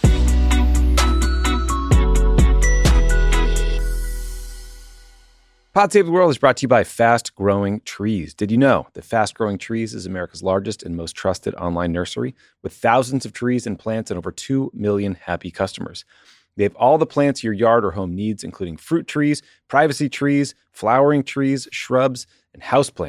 Pod Save the World is brought to you by Fast Growing Trees. Did you know that Fast Growing Trees is America's largest and most trusted online nursery with thousands of trees and plants and over two million happy customers? They have all the plants your yard or home needs, including fruit trees, privacy trees, flowering trees, shrubs, and houseplants,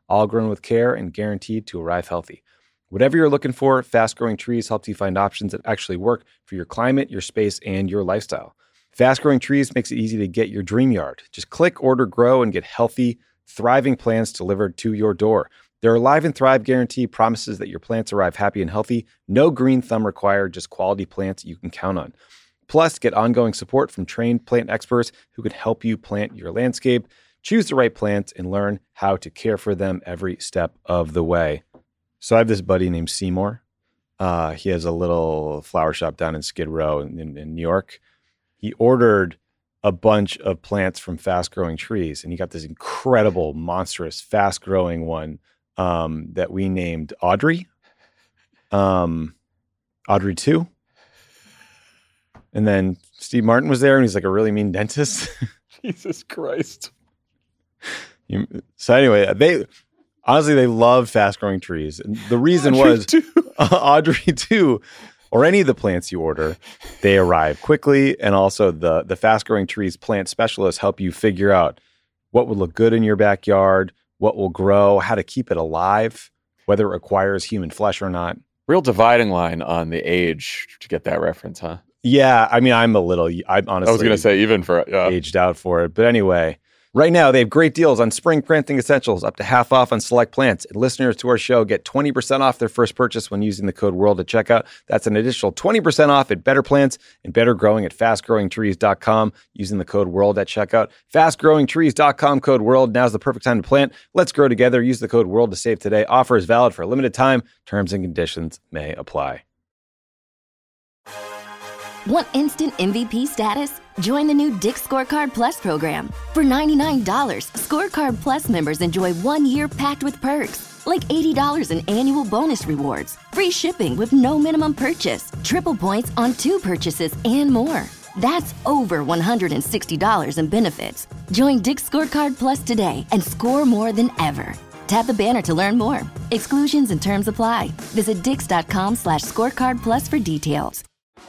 all grown with care and guaranteed to arrive healthy. Whatever you're looking for, Fast Growing Trees helps you find options that actually work for your climate, your space, and your lifestyle. Fast Growing Trees makes it easy to get your dream yard. Just click, order, grow, and get healthy, thriving plants delivered to your door. Their Alive and Thrive guarantee promises that your plants arrive happy and healthy. No green thumb required, just quality plants you can count on. Plus, get ongoing support from trained plant experts who can help you plant your landscape, choose the right plants, and learn how to care for them every step of the way. So I have this buddy named Seymour. Uh, he has a little flower shop down in Skid Row in, in, in New York. He ordered a bunch of plants from Fast Growing Trees, and he got this incredible, monstrous, fast-growing one um, that we named Audrey. Um, Audrey two. And then Steve Martin was there, and he's like a really mean dentist. Jesus Christ. You, so anyway, they honestly they love Fast Growing Trees. And the reason Audrey was two. uh, Audrey two, or any of the plants you order, they arrive quickly, and also the the Fast Growing Trees plant specialists help you figure out what would look good in your backyard, what will grow, how to keep it alive, whether it requires human flesh or not. Real dividing line on the age to get that reference, huh? Yeah, I mean, I'm a little, I'm honestly I was going to say even for yeah. aged out for it. But anyway, right now they have great deals on spring planting essentials, up to half off on select plants. And listeners to our show get twenty percent off their first purchase when using the code WORLD at checkout. That's an additional twenty percent off at Better Plants and Better Growing at fast growing trees dot com using the code WORLD at checkout. fast growing trees dot com, code WORLD. Now's the perfect time to plant. Let's grow together. Use the code WORLD to save today. Offer is valid for a limited time. Terms and conditions may apply. Want instant M V P status? Join the new Dick's Scorecard Plus program. For ninety-nine dollars, Scorecard Plus members enjoy one year packed with perks, like eighty dollars in annual bonus rewards, free shipping with no minimum purchase, triple points on two purchases, and more. That's over one hundred sixty dollars in benefits. Join Dick's Scorecard Plus today and score more than ever. Tap the banner to learn more. Exclusions and terms apply. Visit dix.com slash scorecard plus for details.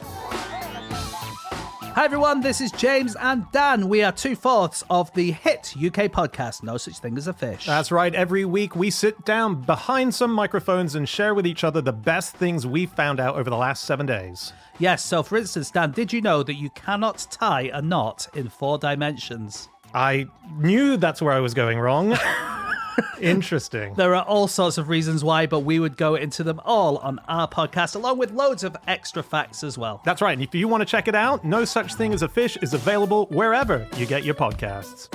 Hi everyone, this is James and Dan. We are two-fourths of the hit U K podcast, No Such Thing as a Fish. That's right. Every week we sit down behind some microphones and share with each other the best things we've found out over the last seven days. Yes, so for instance, Dan, did you know that you cannot tie a knot in four dimensions? I knew that's where I was going wrong. Interesting. There are all sorts of reasons why, but we would go into them all on our podcast, along with loads of extra facts as well. That's right. And if you want to check it out, No Such Thing as a Fish is available wherever you get your podcasts.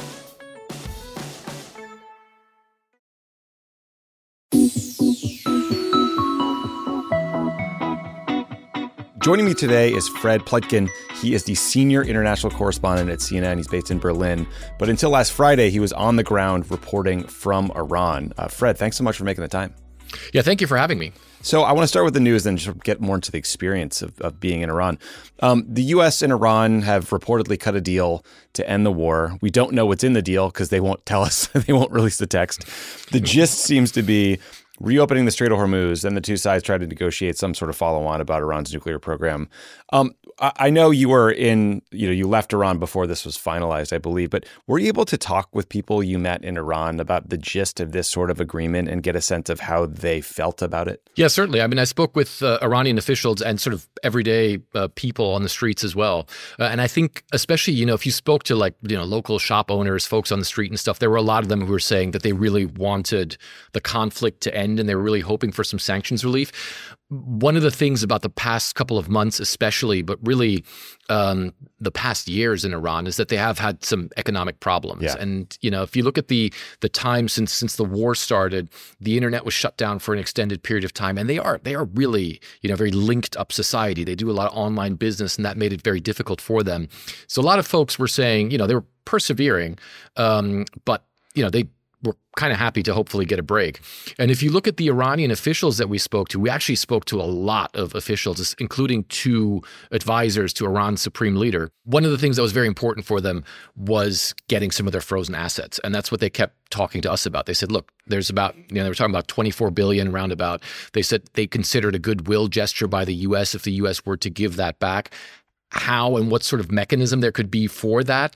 Joining me today is Fred Pleitgen. He is the senior international correspondent at C N N. He's based in Berlin. But until last Friday, he was on the ground reporting from Iran. Uh, Fred, thanks so much for making the time. Yeah, thank you for having me. So I want to start with the news and just get more into the experience of, of being in Iran. Um, the U S and Iran have reportedly cut a deal to end the war. We don't know what's in the deal because they won't tell us. They won't release the text. The gist seems to be reopening the Strait of Hormuz, then the two sides tried to negotiate some sort of follow-on about Iran's nuclear program. Um, I, I know you were in, you know, you left Iran before this was finalized, I believe, but were you able to talk with people you met in Iran about the gist of this sort of agreement and get a sense of how they felt about it? Yeah, certainly. I mean, I spoke with uh, Iranian officials and sort of everyday uh, people on the streets as well. Uh, and I think especially, you know, if you spoke to like, you know, local shop owners, folks on the street and stuff, there were a lot of them who were saying that they really wanted the conflict to end and they were really hoping for some sanctions relief. One of the things about the past couple of months especially, but really um, the past years in Iran is that they have had some economic problems. Yeah. And, you know, if you look at the the time since since the war started, the internet was shut down for an extended period of time. And they are they are really, you know, very linked up society. They do a lot of online business and that made it very difficult for them. So a lot of folks were saying, you know, they were persevering, um, but, you know, they we're kind of happy to hopefully get a break. And if you look at the Iranian officials that we spoke to, we actually spoke to a lot of officials, including two advisors to Iran's supreme leader. One of the things that was very important for them was getting some of their frozen assets. And that's what they kept talking to us about. They said, look, there's about, you know, they were talking about twenty-four billion roundabout. They said they considered a goodwill gesture by the U S if the U S were to give that back. how and what sort of mechanism there could be for that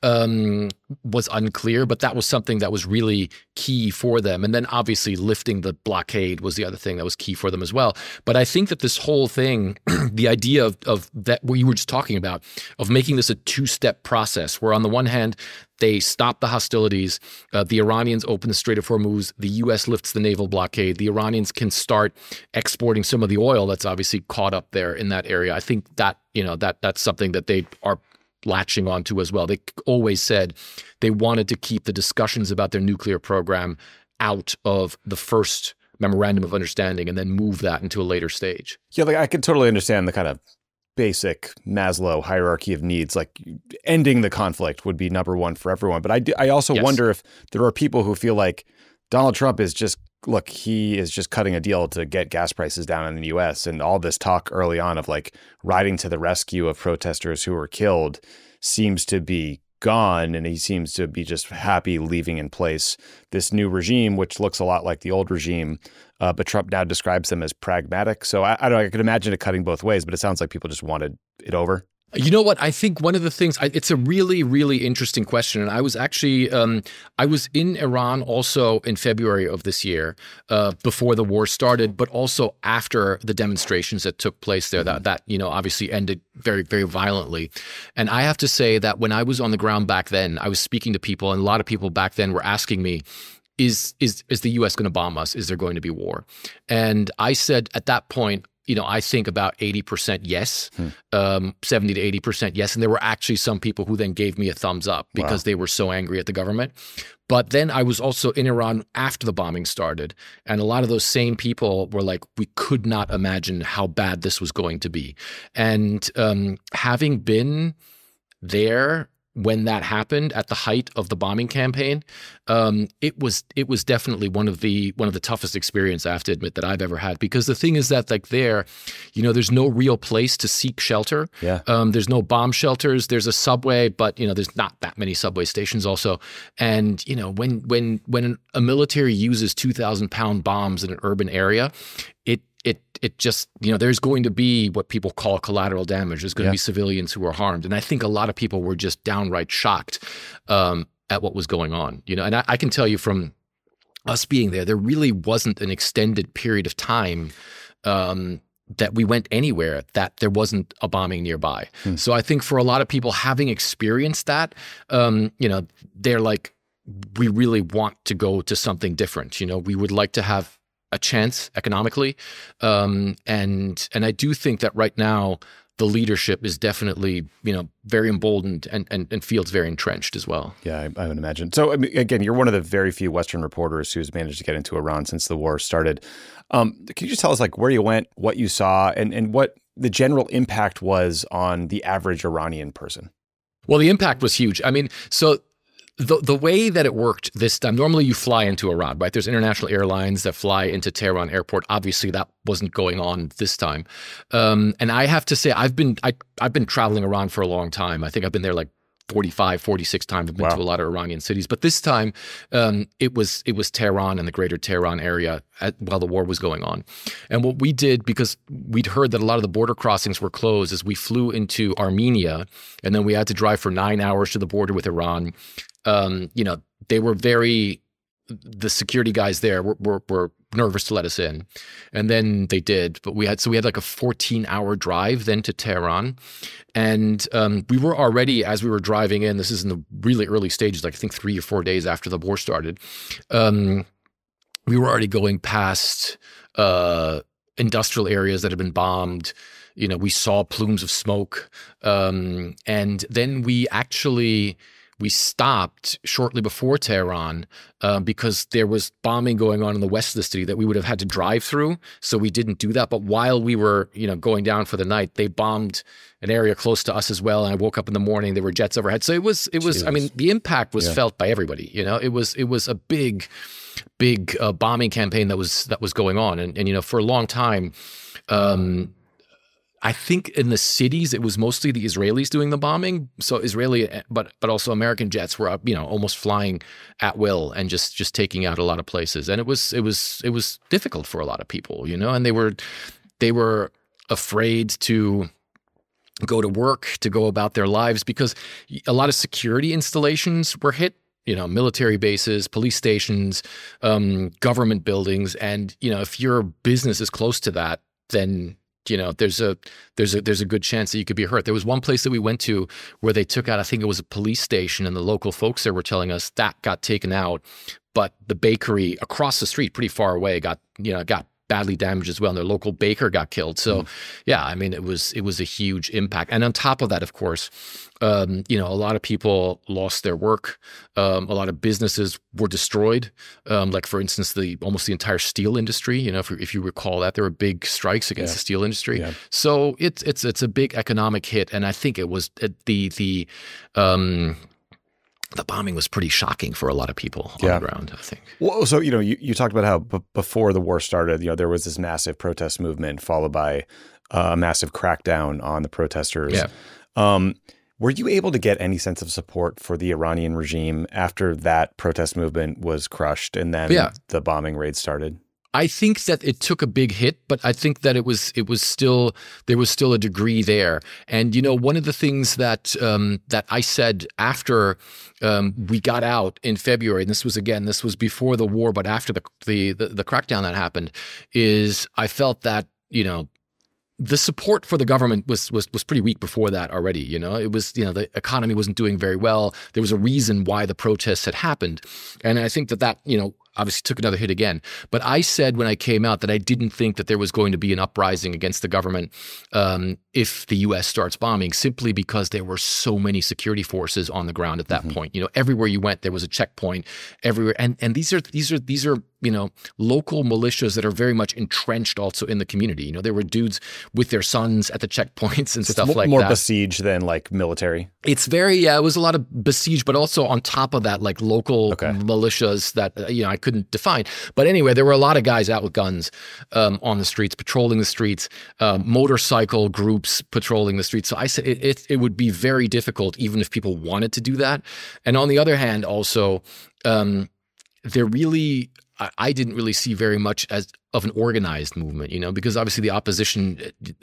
um, was unclear, but that was something that was really key for them. And then obviously lifting the blockade was the other thing that was key for them as well. But I think that this whole thing, the idea of, of that, what you were just talking about, of making this a two-step process, where on the one hand, they stop the hostilities, uh, the Iranians open the Strait of Hormuz, the U S lifts the naval blockade, the Iranians can start exporting some of the oil that's obviously caught up there in that area. I think that, you know, that that's something that they are latching onto as well. They always said they wanted to keep the discussions about their nuclear program out of the first memorandum of understanding and then move that into a later stage. Yeah, like I can totally understand the kind of basic Maslow hierarchy of needs. Like ending the conflict would be number one for everyone. But I, do, I also yes. wonder if there are people who feel like Donald Trump is just, look, he is just cutting a deal to get gas prices down in the U S. And all this talk early on of like riding to the rescue of protesters who were killed seems to be gone. And he seems to be just happy leaving in place this new regime, which looks a lot like the old regime. Uh, but Trump now describes them as pragmatic. So I, I don't know, I could imagine it cutting both ways, but it sounds like people just wanted it over. You know what? I think one of the things, I, it's a really, really interesting question. And I was actually, um, I was in Iran also in February of this year, uh, before the war started, but also after the demonstrations that took place there, that, that, you know, obviously ended very, very violently. And I have to say that when I was on the ground back then, I was speaking to people, and a lot of people back then were asking me, is, is, is the U S going to bomb us? Is there going to be war? And I said at that point, you know, I think about eighty percent yes, hmm. um, seventy to eighty percent yes. And there were actually some people who then gave me a thumbs up because wow. they were so angry at the government. But then I was also in Iran after the bombing started. And a lot of those same people were like, we could not imagine how bad this was going to be. And um, having been there when that happened at the height of the bombing campaign, um, it was it was definitely one of the one of the toughest experiences, I have to admit, that I've ever had. Because the thing is that, like, there, you know, there's no real place to seek shelter. Yeah. Um, there's no bomb shelters. There's a subway, but you know, there's not that many subway stations also. And you know, when when when a military uses two thousand pound bombs in an urban area, it it it just, you know, there's going to be what people call collateral damage. There's going yeah. to be civilians who are harmed. And I think a lot of people were just downright shocked um, at what was going on, you know, and I, I can tell you from us being there, there really wasn't an extended period of time um, that we went anywhere that there wasn't a bombing nearby. Hmm. So I think for a lot of people having experienced that, um, you know, they're like, we really want to go to something different. You know, we would like to have a chance economically. Um, and and I do think that right now the leadership is definitely, you know, very emboldened and, and, and feels very entrenched as well. Yeah, I, I would imagine. So I mean, again, you're one of the very few Western reporters who's managed to get into Iran since the war started. Um, can you just tell us like where you went, what you saw, and, and what the general impact was on the average Iranian person? Well, the impact was huge. I mean, so The the way that it worked this time, normally you fly into Iran, right? There's international airlines that fly into Tehran airport. Obviously, that wasn't going on this time. Um, and I have to say, I've been I, I've been traveling Iran for a long time. I think I've been there like forty-five, forty-six times. I've been wow. to a lot of Iranian cities. But this time, um, it was it was Tehran and the greater Tehran area at, while the war was going on. And what we did, because we'd heard that a lot of the border crossings were closed, is we flew into Armenia, and then we had to drive for nine hours to the border with Iran. Um, you know, they were very, the security guys there were, were, were nervous to let us in. And then they did, but we had, so we had like a fourteen hour drive then to Tehran. And um, we were already, as we were driving in, this is in the really early stages, like I think three or four days after the war started, um, we were already going past uh, industrial areas that had been bombed. You know, we saw plumes of smoke. Um, and then we actually... We stopped shortly before Tehran uh, because there was bombing going on in the west of the city that we would have had to drive through. So we didn't do that. But while we were, you know, going down for the night, they bombed an area close to us as well. And I woke up in the morning, there were jets overhead. So it was, it was. Jeez. I mean, the impact was yeah. felt by everybody. You know, it was, it was a big, big uh, bombing campaign that was that was going on. And and you know, for a long time. Um, I think in the cities, it was mostly the Israelis doing the bombing. So Israeli, but but also American jets were up, you know, almost flying at will and just just taking out a lot of places. And it was it was it was difficult for a lot of people, you know, and they were they were afraid to go to work, to go about their lives, because a lot of security installations were hit. You know, military bases, police stations, um, government buildings, and you know, if your business is close to that, then you know there's a there's a there's a good chance that you could be hurt. There was one place that we went to where they took out, I think it was a police station, and the local folks there were telling us that got taken out, but the bakery across the street, pretty far away, got you know got badly damaged as well, and their local baker got killed. So, mm. yeah, I mean, it was it was a huge impact. And on top of that, of course, um, you know, a lot of people lost their work. Um, a lot of businesses were destroyed. Um, like, for instance, the almost the entire steel industry. You know, if, if you recall that, there were big strikes against yeah. the steel industry. Yeah. So it's it's it's a big economic hit, and I think it was the the. Um, The bombing was pretty shocking for a lot of people on yeah. the ground, I think. Well, so, you know, you, you talked about how b- before the war started, you know, there was this massive protest movement followed by uh, a massive crackdown on the protesters. Yeah. Um, were you able to get any sense of support for the Iranian regime after that protest movement was crushed and then yeah. the bombing raid started? I think that it took a big hit, but I think that it was it was still there was still a degree there. And you know, one of the things that um, that I said after um, we got out in February, and this was again this was before the war, but after the the the, the crackdown that happened, is I felt that you know. The support for the government was was was pretty weak before that already. You know, it was you know the economy wasn't doing very well. There was a reason why the protests had happened, and I think that that you know obviously took another hit again. But I said when I came out that I didn't think that there was going to be an uprising against the government um, if the U S starts bombing, simply because there were so many security forces on the ground at that mm-hmm. point. You know, everywhere you went, there was a checkpoint everywhere, and and these are these are these are you know local militias that are very much entrenched also in the community. You know, there were dudes with their sons at the checkpoints and so stuff it's like more that. More besieged than like military. It's very yeah. It was a lot of besieged, but also on top of that, like local okay. militias that uh, you know I couldn't define. But anyway, there were a lot of guys out with guns um, on the streets, patrolling the streets, uh, motorcycle groups patrolling the streets. So I said it, it it would be very difficult, even if people wanted to do that. And on the other hand, also um, there really. I didn't really see very much as of an organized movement, you know, because obviously the opposition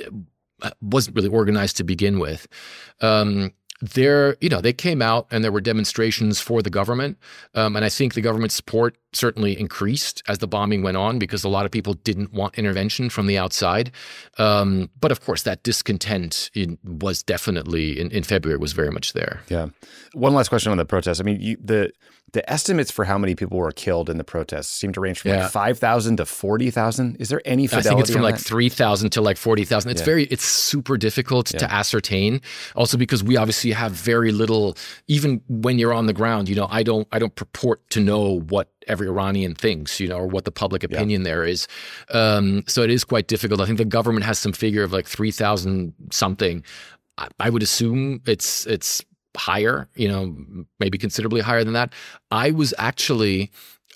wasn't really organized to begin with. Um, there, you know, they came out and there were demonstrations for the government. Um, and I think the government support certainly increased as the bombing went on because a lot of people didn't want intervention from the outside. Um, but of course, that discontent in, was definitely in, in February was very much there. Yeah. One last question on the protests. I mean, you, the the estimates for how many people were killed in the protests seem to range from yeah. like five thousand to forty thousand. Is there any fidelity? I think it's from on like that? three thousand to like forty thousand. It's yeah. very, it's super difficult yeah. to ascertain. Also because we obviously have very little, even when you're on the ground, you know, I don't, I don't purport to know what every Iranian thinks, you know, or what the public opinion yeah. there is. Um, so it is quite difficult. I think the government has some figure of like three thousand something. I, I would assume it's, it's, higher, you know, maybe considerably higher than that. I was actually,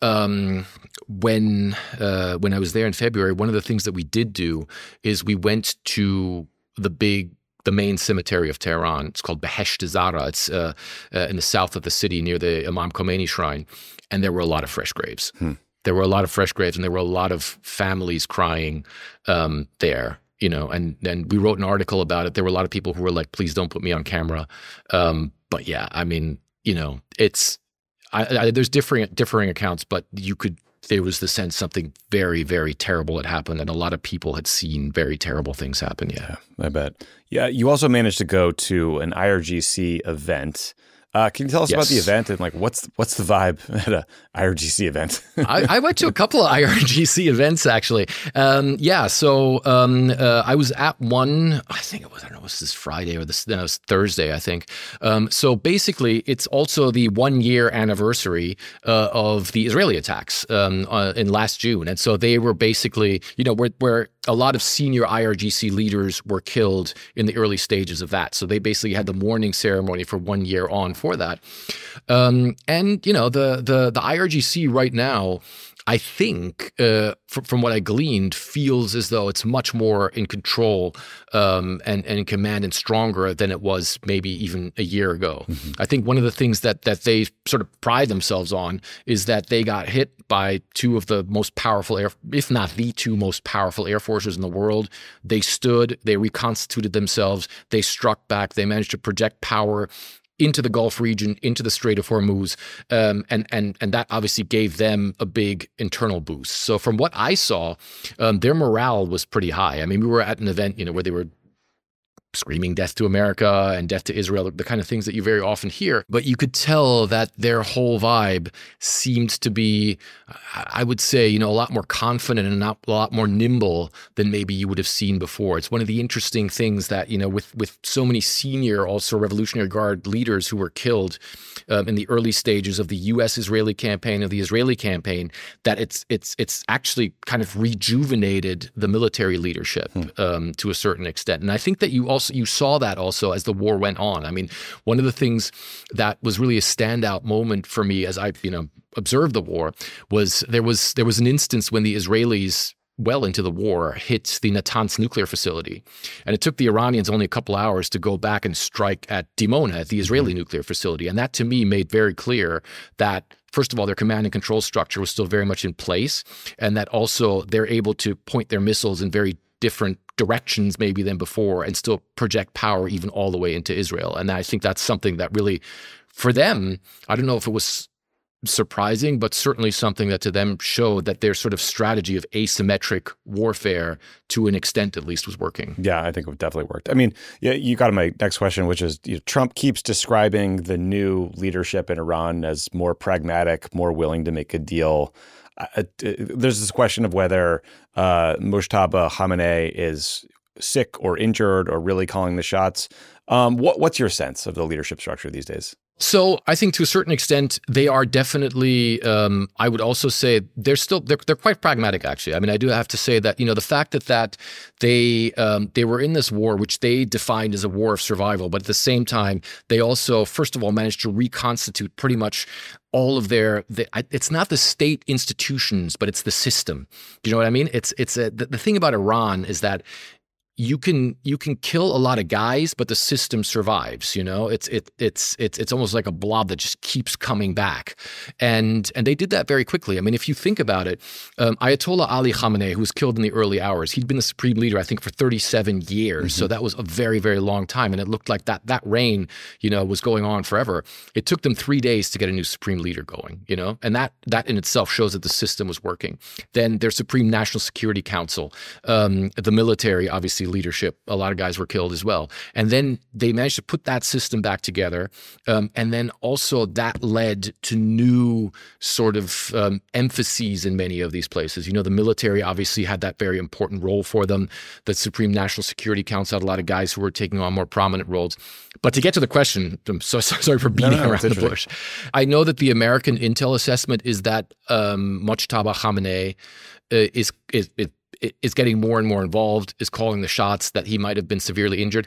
um, when uh, when I was there in February, one of the things that we did do is we went to the big, the main cemetery of Tehran. It's called Behesht Zara. It's uh, uh, in the south of the city near the Imam Khomeini shrine. And there were a lot of fresh graves. Hmm. There were a lot of fresh graves and there were a lot of families crying um, there. You know, and and we wrote an article about it. There were a lot of people who were like, "Please don't put me on camera." Um, but yeah, I mean, you know, it's I, I, there's differing differing accounts, but you could there was the sense something very very terrible had happened, and a lot of people had seen very terrible things happen. Yeah, yeah I bet. Yeah, you also managed to go to an I R G C event. Uh, can you tell us yes. about the event and like what's what's the vibe at a I R G C event? I, I went to a couple of I R G C events actually. Um, yeah, so um, uh, I was at one. I think it was I don't know. Was this Friday or this? No, it was Thursday, I think. Um, so basically, it's also the one year anniversary uh, of the Israeli attacks um, uh, in last June, and so they were basically, you know, where where a lot of senior I R G C leaders were killed in the early stages of that. So they basically had the mourning ceremony for one year on for that. Um, and, you know, the, the, the I R G C right now I think, uh, from, from what I gleaned, feels as though it's much more in control um, and, and in command and stronger than it was maybe even a year ago. Mm-hmm. I think one of the things that that they sort of pride themselves on is that they got hit by two of the most powerful air, if not the two most powerful air forces in the world. They stood, they reconstituted themselves, they struck back, they managed to project power into the Gulf region, into the Strait of Hormuz, um, and and and that obviously gave them a big internal boost. So from what I saw, um, their morale was pretty high. I mean, we were at an event, you know, where they were screaming death to America and death to Israel, the kind of things that you very often hear. But you could tell that their whole vibe seemed to be, I would say, you know, a lot more confident and a lot more nimble than maybe you would have seen before. It's one of the interesting things that, you know, with, with so many senior, also Revolutionary Guard leaders who were killed um, in the early stages of the U S-Israeli campaign, of the Israeli campaign, that it's it's it's actually kind of rejuvenated the military leadership hmm. um, to a certain extent. And I think that you also you saw that also as the war went on. I mean, one of the things that was really a standout moment for me as I, you know, observed the war was there was there was an instance when the Israelis, well into the war, hit the Natanz nuclear facility. And it took the Iranians only a couple hours to go back and strike at Dimona, at the Israeli mm-hmm. nuclear facility. And that, to me, made very clear that, first of all, their command and control structure was still very much in place, and that also they're able to point their missiles in very different directions maybe than before and still project power even all the way into Israel. And I think that's something that really, for them, I don't know if it was surprising, but certainly something that to them showed that their sort of strategy of asymmetric warfare, to an extent at least, was working. Yeah, I think it definitely worked. I mean, yeah, you got to my next question, which is, you know, Trump keeps describing the new leadership in Iran as more pragmatic, more willing to make a deal. Uh, there's this question of whether uh, Mojtaba Khamenei is sick or injured or really calling the shots. Um, what, what's your sense of the leadership structure these days? So I think to a certain extent, they are definitely, um, I would also say they're still, they're, they're quite pragmatic, actually. I mean, I do have to say that, you know, the fact that, that they, um, they were in this war, which they defined as a war of survival, but at the same time, they also, first of all, managed to reconstitute pretty much all of their, the, it's not the state institutions, but it's the system. Do you know what I mean? It's, it's a, the, the thing about Iran is that you can you can kill a lot of guys, but the system survives. You know, it's it it's it's it's almost like a blob that just keeps coming back, and and they did that very quickly. I mean, if you think about it, um, Ayatollah Ali Khamenei, who was killed in the early hours, he'd been the supreme leader, I think, for thirty-seven years. Mm-hmm. So that was a very very long time, and it looked like that that reign, you know, was going on forever. It took them three days to get a new supreme leader going. You know, and that that in itself shows that the system was working. Then their Supreme National Security Council, um, the military, obviously. Leadership, a lot of guys were killed as well. And then they managed to put that system back together. Um, and then also that led to new sort of um, emphases in many of these places. You know, the military obviously had that very important role for them. The Supreme National Security Council had a lot of guys who were taking on more prominent roles. But to get to the question, I'm so, so sorry for beating no, no, around the bush. I know that the American intel assessment is that um, Mojtaba Khamenei uh, is, is, is is getting more and more involved, is calling the shots, that he might have been severely injured.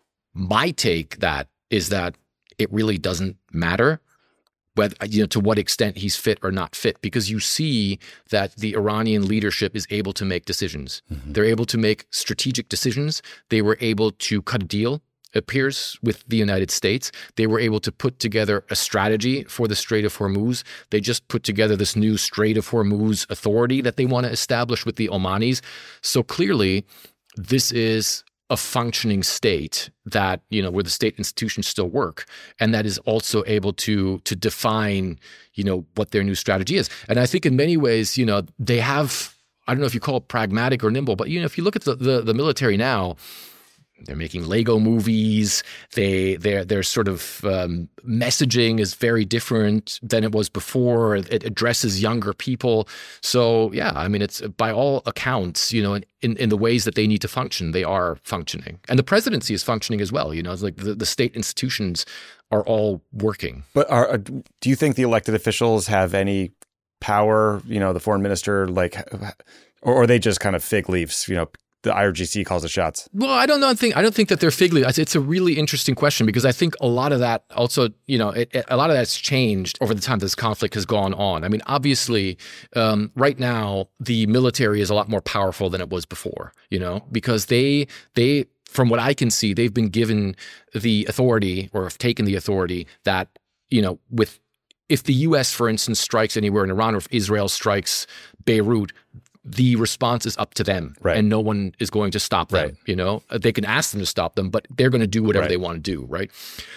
My take that is that it really doesn't matter whether, you know, to what extent he's fit or not fit, because you see that the Iranian leadership is able to make decisions. Mm-hmm. They're able to make strategic decisions. They were able to cut a deal, appears, with the United States. They were able to put together a strategy for the Strait of Hormuz. They just put together this new Strait of Hormuz authority that they want to establish with the Omanis. So clearly, this is a functioning state that, you know, where the state institutions still work, and that is also able to to define, you know, what their new strategy is. And I think in many ways, you know, they have, I don't know if you call it pragmatic or nimble, but, you know, if you look at the the, the military now, they're making Lego movies. They, their, their sort of um, messaging is very different than it was before. It addresses younger people. So yeah, I mean, it's by all accounts, you know, in, in, in the ways that they need to function, they are functioning. And the presidency is functioning as well. You know, it's like the, the state institutions are all working. But are, do you think the elected officials have any power? You know, the foreign minister, like, or are they just kind of fig leaves? You know, the I R G C calls the shots? Well, I don't know. I think I don't think that they're fig leaves. It's a really interesting question because I think a lot of that also, you know, it, it, a lot of that's changed over the time this conflict has gone on. I mean, obviously, um, right now the military is a lot more powerful than it was before. You know, because they they from what I can see, they've been given the authority or have taken the authority that, you know, with if the U S, for instance, strikes anywhere in Iran or if Israel strikes Beirut, the response is up to them, right. and no one is going to stop them. Right. You know, they can ask them to stop them, but they're going to do whatever right. they want to do, right?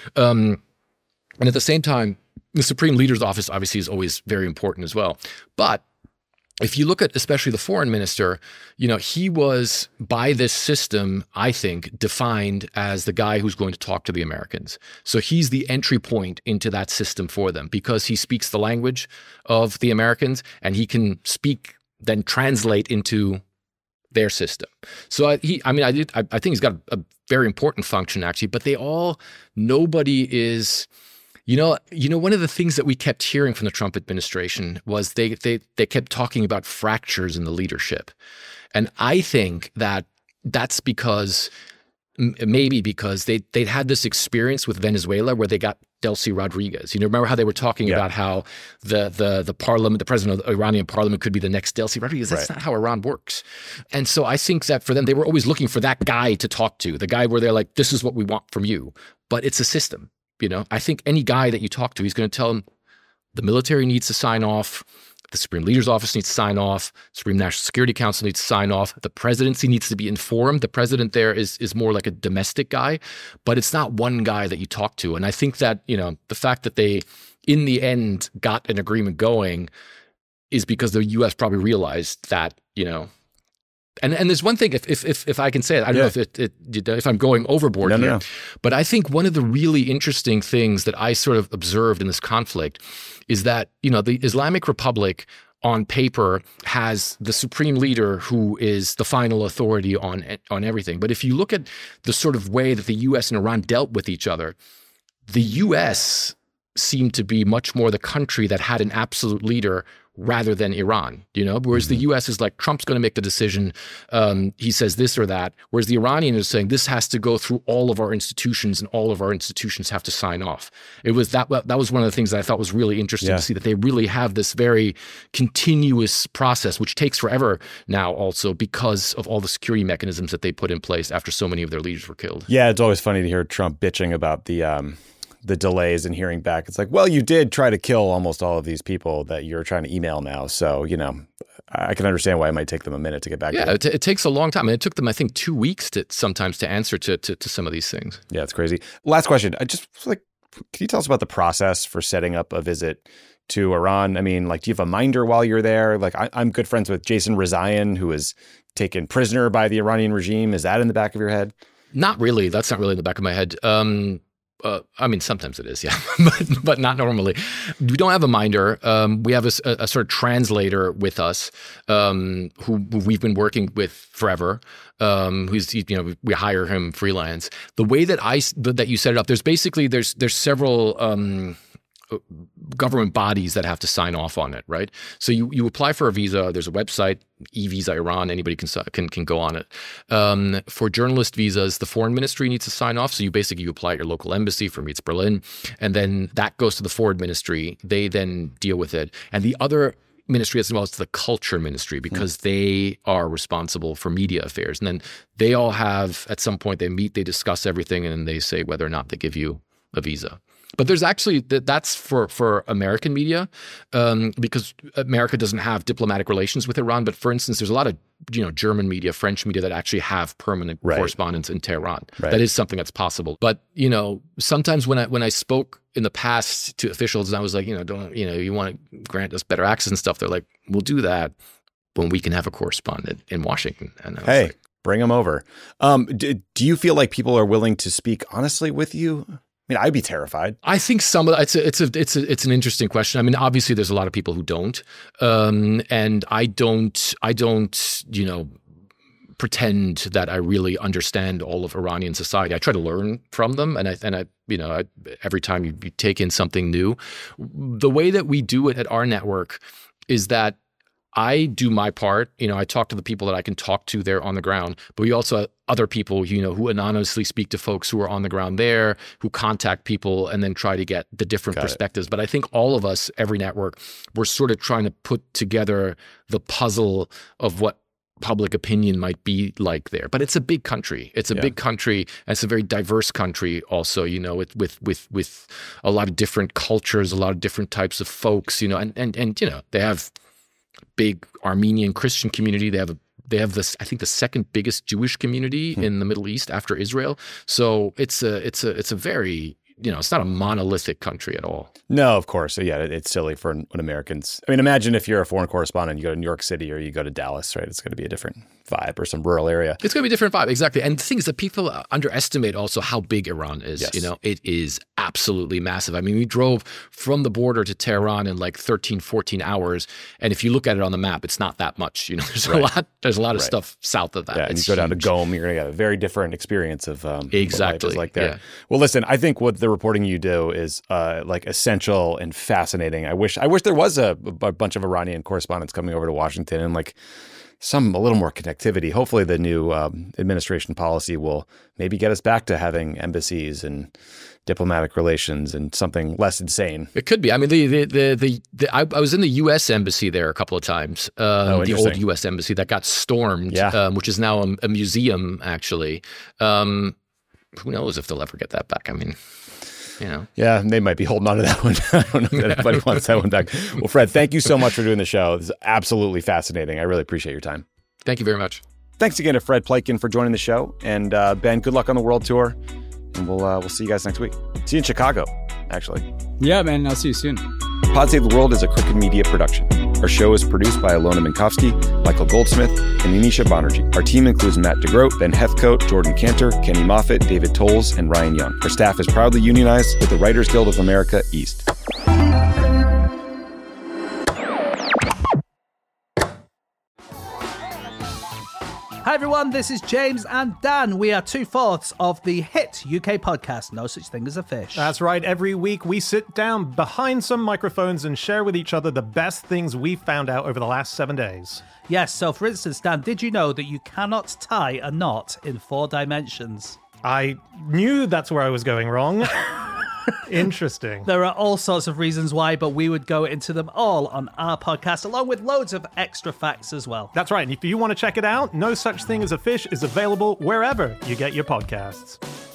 Um, and at the same time, the Supreme Leader's office obviously is always very important as well. But if you look at especially the foreign minister, you know, he was by this system, I think, defined as the guy who's going to talk to the Americans. So he's the entry point into that system for them because he speaks the language of the Americans and he can speak then translate into their system. So I, he, I mean, I, did, I, I think he's got a, a very important function actually, but they all, nobody is, you know, you know, one of the things that we kept hearing from the Trump administration was they, they, they kept talking about fractures in the leadership. And I think that that's because maybe because they, they'd had this experience with Venezuela where they got Delcy Rodriguez. You know, remember how they were talking yeah. about how the the the parliament, the president of the Iranian parliament could be the next Delcy Rodriguez. That's right. not how Iran works. And so I think that for them, they were always looking for that guy to talk to, the guy where they're like, this is what we want from you. But it's a system, you know. I think any guy that you talk to, he's going to tell him the military needs to sign off. The Supreme Leader's office needs to sign off. Supreme National Security Council needs to sign off. The presidency needs to be informed. The president there is is more like a domestic guy, but it's not one guy that you talk to. And I think that, you know, the fact that they, in the end, got an agreement going is because the U S probably realized that, you know, and and there's one thing, if if if, if I can say it, I don't yeah. know if it, it if I'm going overboard no, here, no, no. but I think one of the really interesting things that I sort of observed in this conflict is that, you know, the Islamic Republic on paper has the supreme leader who is the final authority on on everything. But if you look at the sort of way that the U S and Iran dealt with each other, the U S seemed to be much more the country that had an absolute leader rather than Iran, you know, whereas mm-hmm. the U S is like, Trump's going to make the decision. Um, he says this or that. Whereas the Iranian is saying this has to go through all of our institutions and all of our institutions have to sign off. It was that, that was one of the things that I thought was really interesting yeah. to see, that they really have this very continuous process, which takes forever now also because of all the security mechanisms that they put in place after so many of their leaders were killed. Yeah. It's always funny to hear Trump bitching about the, um, the delays in hearing back. It's like, well, you did try to kill almost all of these people that you're trying to email now. So, you know, I can understand why it might take them a minute to get back. Yeah, to it, it takes a long time. And it took them, I think, two weeks to sometimes to answer to, to, to some of these things. Yeah, it's crazy. Last question. I just like, can you tell us about the process for setting up a visit to Iran? I mean, like, do you have a minder while you're there? Like, I, I'm good friends with Jason Rezaian, who was taken prisoner by the Iranian regime. Is that in the back of your head? Not really. That's not really in the back of my head. Um, Uh, I mean, sometimes it is, yeah, but but not normally. We don't have a minder. Um, we have a, a, a sort of translator with us um, who, who we've been working with forever. Um, who's you know we hire him freelance. The way that I that you set it up, there's basically there's there's several. Um, government bodies that have to sign off on it, right? So you, you apply for a visa. There's a website, eVisa Iran. Anybody can can can go on it. Um, for journalist visas, the foreign ministry needs to sign off. So you basically you apply at your local embassy. For me, it's Berlin, and then that goes to the foreign ministry. They then deal with it, and the other ministry as well is the culture ministry because mm. they are responsible for media affairs. And then they all have at some point they meet, they discuss everything, and then they say whether or not they give you a visa. But there's actually, that's for, for American media um, because America doesn't have diplomatic relations with Iran. But for instance, there's a lot of, you know, German media, French media that actually have permanent right. correspondence in Tehran. Right. That is something that's possible. But, you know, sometimes when I, when I spoke in the past to officials and I was like, you know, don't, you know, you want to grant us better access and stuff. They're like, we'll do that when we can have a correspondent in Washington. And I was hey, like, bring them over. Um, do, do you feel like people are willing to speak honestly with you? I mean, I'd be terrified. I think some of it's a, it's a it's a it's an interesting question. I mean, obviously, there's a lot of people who don't, um, and I don't I don't you know pretend that I really understand all of Iranian society. I try to learn from them, and I and I you know I, every time you, you take in something new, the way that we do it at our network is that I do my part. You know, I talk to the people that I can talk to there on the ground, but we also have other people, you know, who anonymously speak to folks who are on the ground there, who contact people and then try to get the different Got perspectives. It. But I think all of us, every network, we're sort of trying to put together the puzzle of what public opinion might be like there. But it's a big country. It's a yeah. big country. And it's a very diverse country also, you know, with, with, with, with a lot of different cultures, a lot of different types of folks, you know, and, and, and, you know, they have big Armenian Christian community. They have a, they have this, I think the second biggest Jewish community hmm. in the Middle East after Israel. So it's a, it's a, it's a very, you know, it's not a monolithic country at all. No, of course. So yeah, it's silly for when Americans, I mean, imagine if you're a foreign correspondent, you go to New York City or you go to Dallas, right? It's going to be a different vibe or some rural area. It's going to be a different vibe. Exactly. And the thing is that people underestimate also how big Iran is. Yes. You know, it is absolutely massive. I mean, we drove from the border to Tehran in like thirteen, fourteen hours. And if you look at it on the map, it's not that much. You know, there's right. a lot, there's a lot of right. stuff south of that. Yeah, and it's you go huge. down to Qom, you're going to get a very different experience of um, exactly. what life is like there. Yeah. Well, listen, I think what the reporting you do is uh, like essential and fascinating. I wish I wish there was a, a bunch of Iranian correspondents coming over to Washington and like some a little more connectivity. Hopefully the new um, administration policy will maybe get us back to having embassies and diplomatic relations and something less insane. It could be. I mean, the the the, the, the I, I was in the U S embassy there a couple of times. Um, oh, the old U S embassy that got stormed, yeah. um, which is now a, a museum, actually. Um, who knows if they'll ever get that back? I mean, you know. Yeah, they might be holding on to that one. I don't know if anybody wants that one back. Well, Fred, thank you so much for doing the show. This is absolutely fascinating. I really appreciate your time. Thank you very much. Thanks again to Fred Pleitgen for joining the show. And uh, Ben, good luck on the world tour. And we'll uh, we'll see you guys next week. See you in Chicago, actually. Yeah, man. I'll see you soon. Pod Save the World is a Crooked Media production. Our show is produced by Alona Minkowski, Michael Goldsmith, and Anisha Banerjee. Our team includes Matt DeGroat, Ben Heathcote, Jordan Cantor, Kenny Moffitt, David Tolles, and Ryan Young. Our staff is proudly unionized with the Writers Guild of America East. Hi everyone, this is James and Dan. We are two-fourths of the hit U K podcast, No Such Thing as a Fish. That's right. Every week we sit down behind some microphones and share with each other the best things we've found out over the last seven days. Yes, so for instance, Dan, did you know that you cannot tie a knot in four dimensions? I knew that's where I was going wrong. Interesting. There are all sorts of reasons why, but we would go into them all on our podcast, along with loads of extra facts as well. That's right. And if you want to check it out, No Such Thing as a Fish is available wherever you get your podcasts.